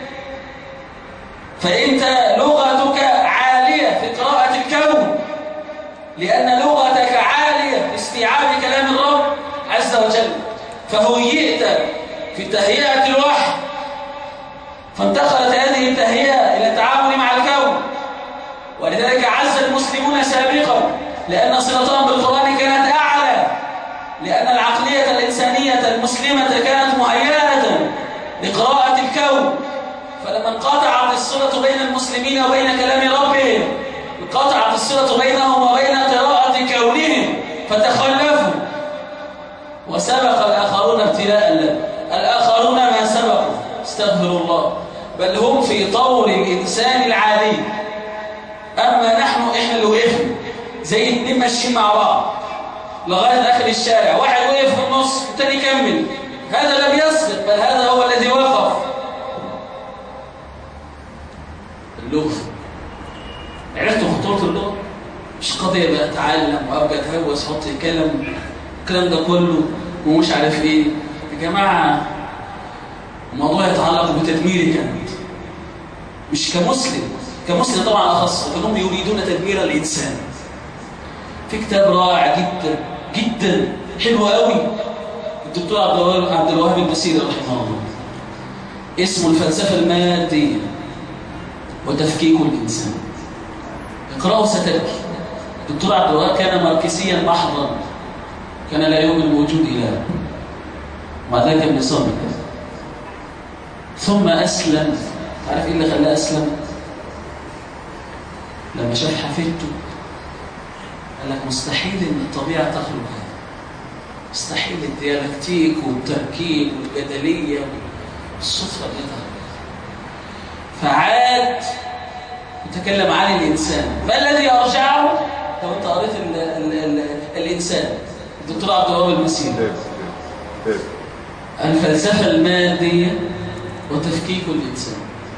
فأنت لغتك عالية في قراءة الكون لأن لغتك عالية في استيعاب كلام الرب عز وجل. فهيئت في تهيئة الوحي فانتقلت هذه التهيئة إلى التعامل مع الكون. ولذلك عز المسلمون سابقا لأن صلتهم بالقرآن كانت أعلى. لأن العقلية الإنسانية المسلمة كانت مهيئة لقراءة الكون. فلما انقطعت الصلة بين المسلمين وبين كلام ربهم انقطعت الصلة بينهم وبين قراءة كونهم فتخلفوا وسبق الآخرون ابتلاء لهم. الآخرون ما سبقوا استغفر الله بل هم في طور الإنسان العادي. أما نحن إحنا اللي وقفنا زي اتنين ماشيين مع بعض لغاية آخر الشارع. واحد وقف في النص والتاني كمل. هذا لم يسبق بل هذا هو الذي وقف. اللغة عرفتوا خطورة اللغة؟ مش قضية بقى أتعلم وأبقى أتهوس أحط كلام الكلام ده كله ومش عارف إيه. يا جماعة الموضوع يتعلق بتدميرك أنت مش كمسلم. كمسلم طبعا أخص فإنهم يريدون تدمير الإنسان. في كتاب رائع جدا جدا حلو قوي الدكتور عبد الوهاب البصيري رحمه الله اسمه الفلسفة المادية وتفكيك الإنسان. اقرأه ستبكي. الدكتور عبد الوهاب كان ماركسيا محضا. كان لا يؤمن بوجود إله ومع ذلك كان بيصلي. ثم أسلم. تعرف إيه اللي خلاه أسلم؟ لما شاف حفيدته قال لك مستحيل ان الطبيعه تخلق هذا، مستحيل الديالكتيك والتركيب والجدليه والصدفه اللي تخلق. فعاد يتكلم عن الانسان. ما الذي ارجعه؟ لو انت قريت ال ال ال الانسان الدكتور عبد الوهاب المسيري، الفلسفه الماديه وتفكيك الانسان.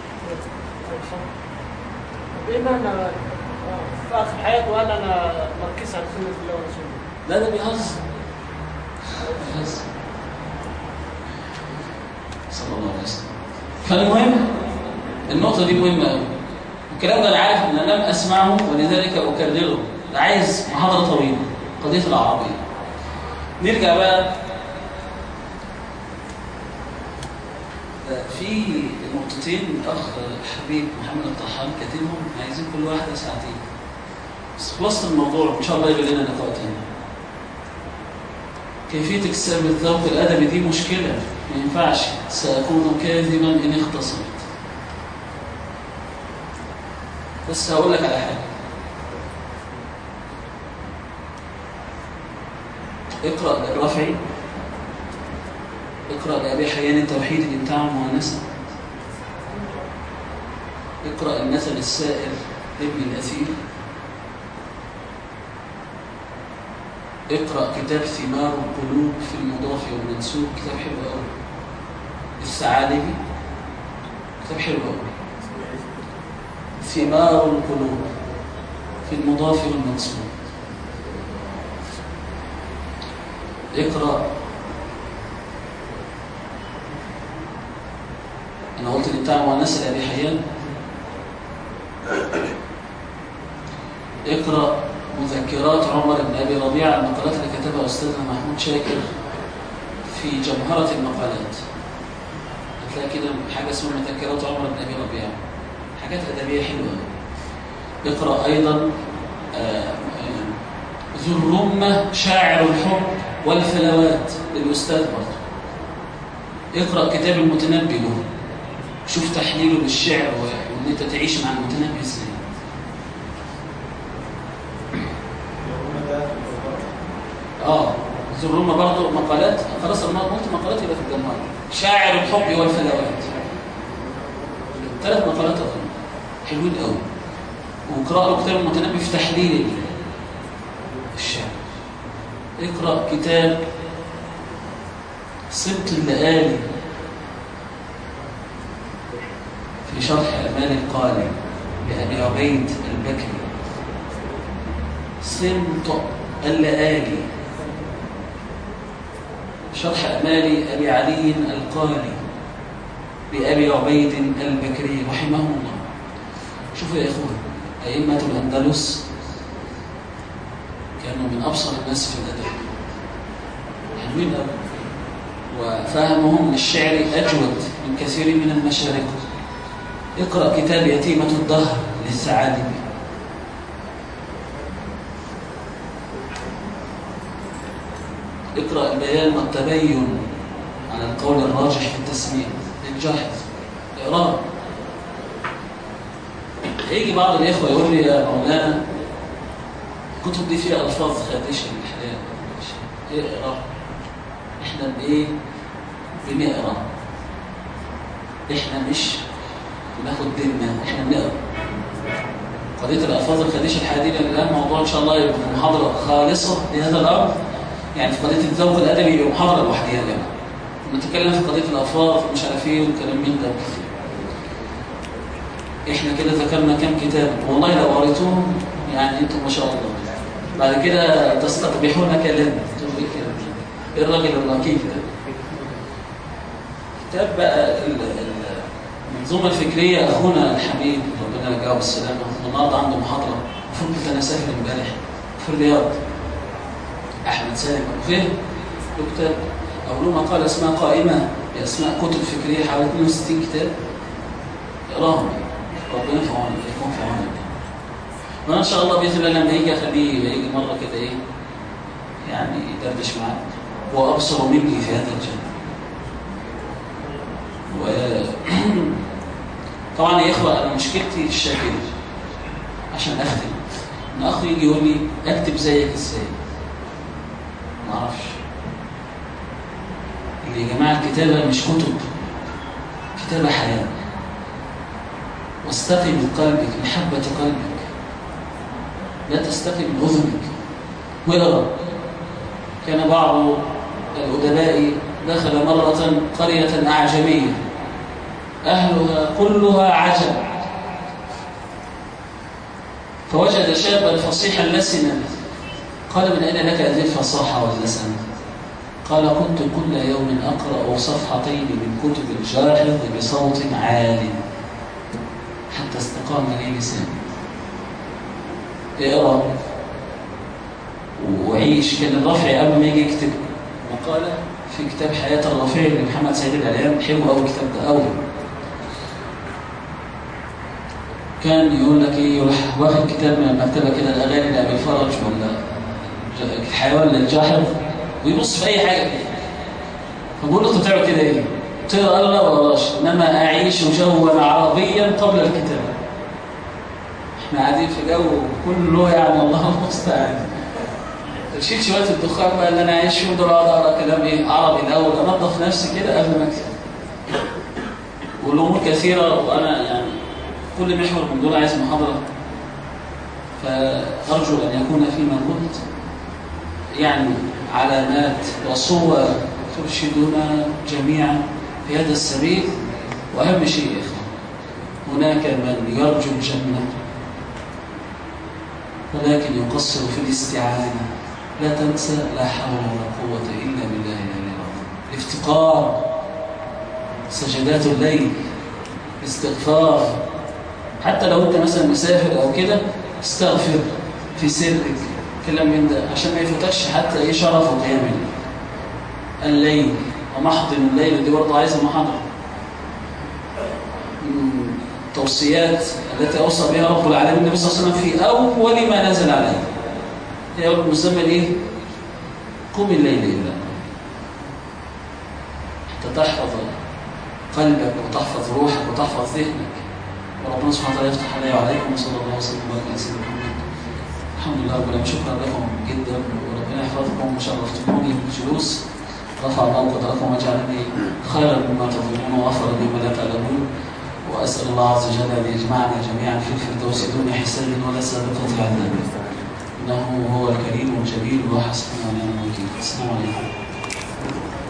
بما انا في اخر حياته قال انا مركز على سنه الله ورسوله. لا ده بيهزر بيهزر صلى الله عليه وسلم. فالمهم النقطه دي مهمه قوي، والكلام ده انا عارف ان انا لم اسمعه ولذلك اكرره، ده عايز محاضره طويله. قضيه العربيه. نرجع بقى في نقطتين الاخ حبيب محمد الطحان كاتبهم، عايزين كل واحده ساعتين بس خلصت الموضوع ان شاء الله يبقى لنا لقاء تاني. كيفيه اكتساب الذوق الادبي دي مشكله، ما ينفعش ساكون كاذبا ان اختصرت. بس هقول لك على حاجه، اقرا للرافعي، اقرأ لأبي حيان التوحيد الإمتاع المؤنثة، اقرأ المثل السائر لابن الأثير، اقرأ كتاب ثمار القلوب في المضاف والمنسوب، كتاب حلو قوي. الثعالبي كتاب حلو قوي. ثمار القلوب في المضاف والمنسوب. اقرأ، أنا قلت اللي بتاع مؤنثة لأبي حيان. اقرأ مذكرات عمر بن أبي ربيعة، المقالات اللي كتبها أستاذنا محمود شاكر في جمهرة المقالات. هتلاقي كده حاجة اسمها مذكرات عمر بن أبي ربيعة، حاجات أدبية حلوة. اقرأ أيضا ذو الرمة شاعر الحب والفلوات للأستاذ برضه. اقرأ كتاب المتنبي له، شوف تحليله للشعر وان انت تعيش مع المتنبي ازاي. اه ذو الرمة برضه مقالات، خلاص انا قلت مقالات يبقى في الجمهرة. شاعر الحب والفلوات، ثلاث مقالات اظن حلوين قوي. واقرأ له كتاب المتنبي في تحليل الشعر. اقرأ كتاب سبط اللآلي في شرح أمال القالي لأبي عبيد البكري. سبط اللآلي شرح أمال أبي علي القالي لأبي عبيد البكري رحمه الله. شوفوا يا إخوان، أئمة الأندلس كانوا من أبصر الناس في الأدب، حلوين أوي، وفهمهم للشعر أجود من كثير من المشارق. اقرأ كتاب يتيمة الدهر للثعالبي. اقرأ البيان والتبين على القول الراجح في التسمية للجاحظ. اقرأ. هيجي بعض الإخوة يقول لي يا مولانا الكتب دي فيها ألفاظ خادشة للحلال. اقرأ. احنا بايه؟ بنقرأ. احنا مش بناخد ديننا، احنا بنقرأ. قضية الألفاظ الخادشة الحديثة الآن موضوع إن شاء الله يبقى محاضرة خالصة لهذا الأمر. يعني في قضية الذوق الأدبي يبقى محاضرة لوحدها يعني. نتكلم في قضية الألفاظ ومش عارف ايه والكلام من ده. احنا كده ذكرنا كم كتاب، والله لو قريتوهم يعني انتم ما شاء الله بعد كده تستقبحون كلام. تقولوا ايه كلام؟ ايه الراجل الرقيق ده؟ كتاب بقى المنظومة الفكرية. أخونا الحبيب ربنا يرجعه بالسلامة النهارده عنده محاضرة، المفروض كنت أنا سافر امبارح في الرياض. أحمد سالم أبو فهم له كتاب أو له مقالة اسمها قائمة بأسماء كتب فكرية حوالي اثنين وستين كتاب. اقراهم ربنا في عونك، يكون في عونك. وأنا إن شاء الله بإذن الله لما يجي أخليه يجي مرة كده إيه يعني يدردش معاك. هو أبصر مني في هذا الجانب. و طبعا يا إخوة أنا مشكلتي الشاكلة عشان أختم. ان اخ يجي يقول لي اكتب زيك ازاي؟ ما اعرفش. اللي يا جماعه الكتابه مش كتب، كتابه حياه. واستقي بقلبك محبه قلبك، لا تستقي باذنك. واقرا. كان بعض الادباء دخل مره قريه اعجميه اهلها كلها عجم، فوجد شابا فصيحا لسنا. قال من أين لك هذه الفصاحة واللسن؟ قال كنت كل يوم أقرأ صفحتين من كتب الجاحظ بصوت عال حتى استقام لي لساني. اقرأ وعيش. كان الرافعي قبل ما يجي يكتب مقالة في كتاب حياة الرافعي لمحمد سيد العليان، حلو قوي الكتاب ده قوي. كان يقول لك ايه، يروح واخد كتاب من المكتبه كده، الاغاني لابي الفرج ولا الحيوان للجاحظ، ويبص في اي حاجه كده. فبقول له انت بتعمل كده ايه؟ تقرا؟ قال له لا ما بقراش، انما اعيش جوا عربيا قبل الكتابه. احنا قاعدين في جو كله يعني الله المستعان. تشيل شويه الدخان بقى اللي انا عايش فيه، دول اقعد اقرا كلام ايه عربي الاول، انظف نفسي كده قبل ما اكتب. والامور كثيره، وانا يعني كل محور من دول عايز محاضرة، فأرجو أن يكون فيما قلت يعني علامات وصور ترشدنا جميعا في هذا السبيل. وأهم شيء يا إخوان، هناك من يرجو الجنة ولكن يقصر في الاستعانة. لا تنسى لا حول ولا قوة إلا بالله العلي العظيم. الافتقار، سجدات الليل، استغفار. حتى لو انت مثلا مسافر او كده استغفر في سرك، كلام من ده عشان ما يفوتكش حتى ايه شرف وقيام الليل ومحضن الليل. دي برضه عايزه محاضره. التوصيات التي اوصى بها رب العالمين النبي صلى الله عليه وسلم في اول ما نزل عليه، هي اول مسمى ايه؟ قم الليل الا حتى تحفظ قلبك وتحفظ روحك وتحفظ ذهنك. وربنا سبحانه وتعالى يفتح علي وعليكم، وصلى الله وسلم وبارك على سيدنا محمد. الحمد لله رب العالمين. شكرا لكم جدا، وربنا يحفظكم وشرفتموني بالجلوس. رفع الله قدركم وجعلني خيرا مما تظنون وغفر لي ما لا تعلمون. واسال الله عز وجل ان يجمعنا جميعا في الفردوس دون حساب ولا سابقه عذاب، انه هو الكريم الجليل وحسبنا ونعم الوكيل. السلام عليكم.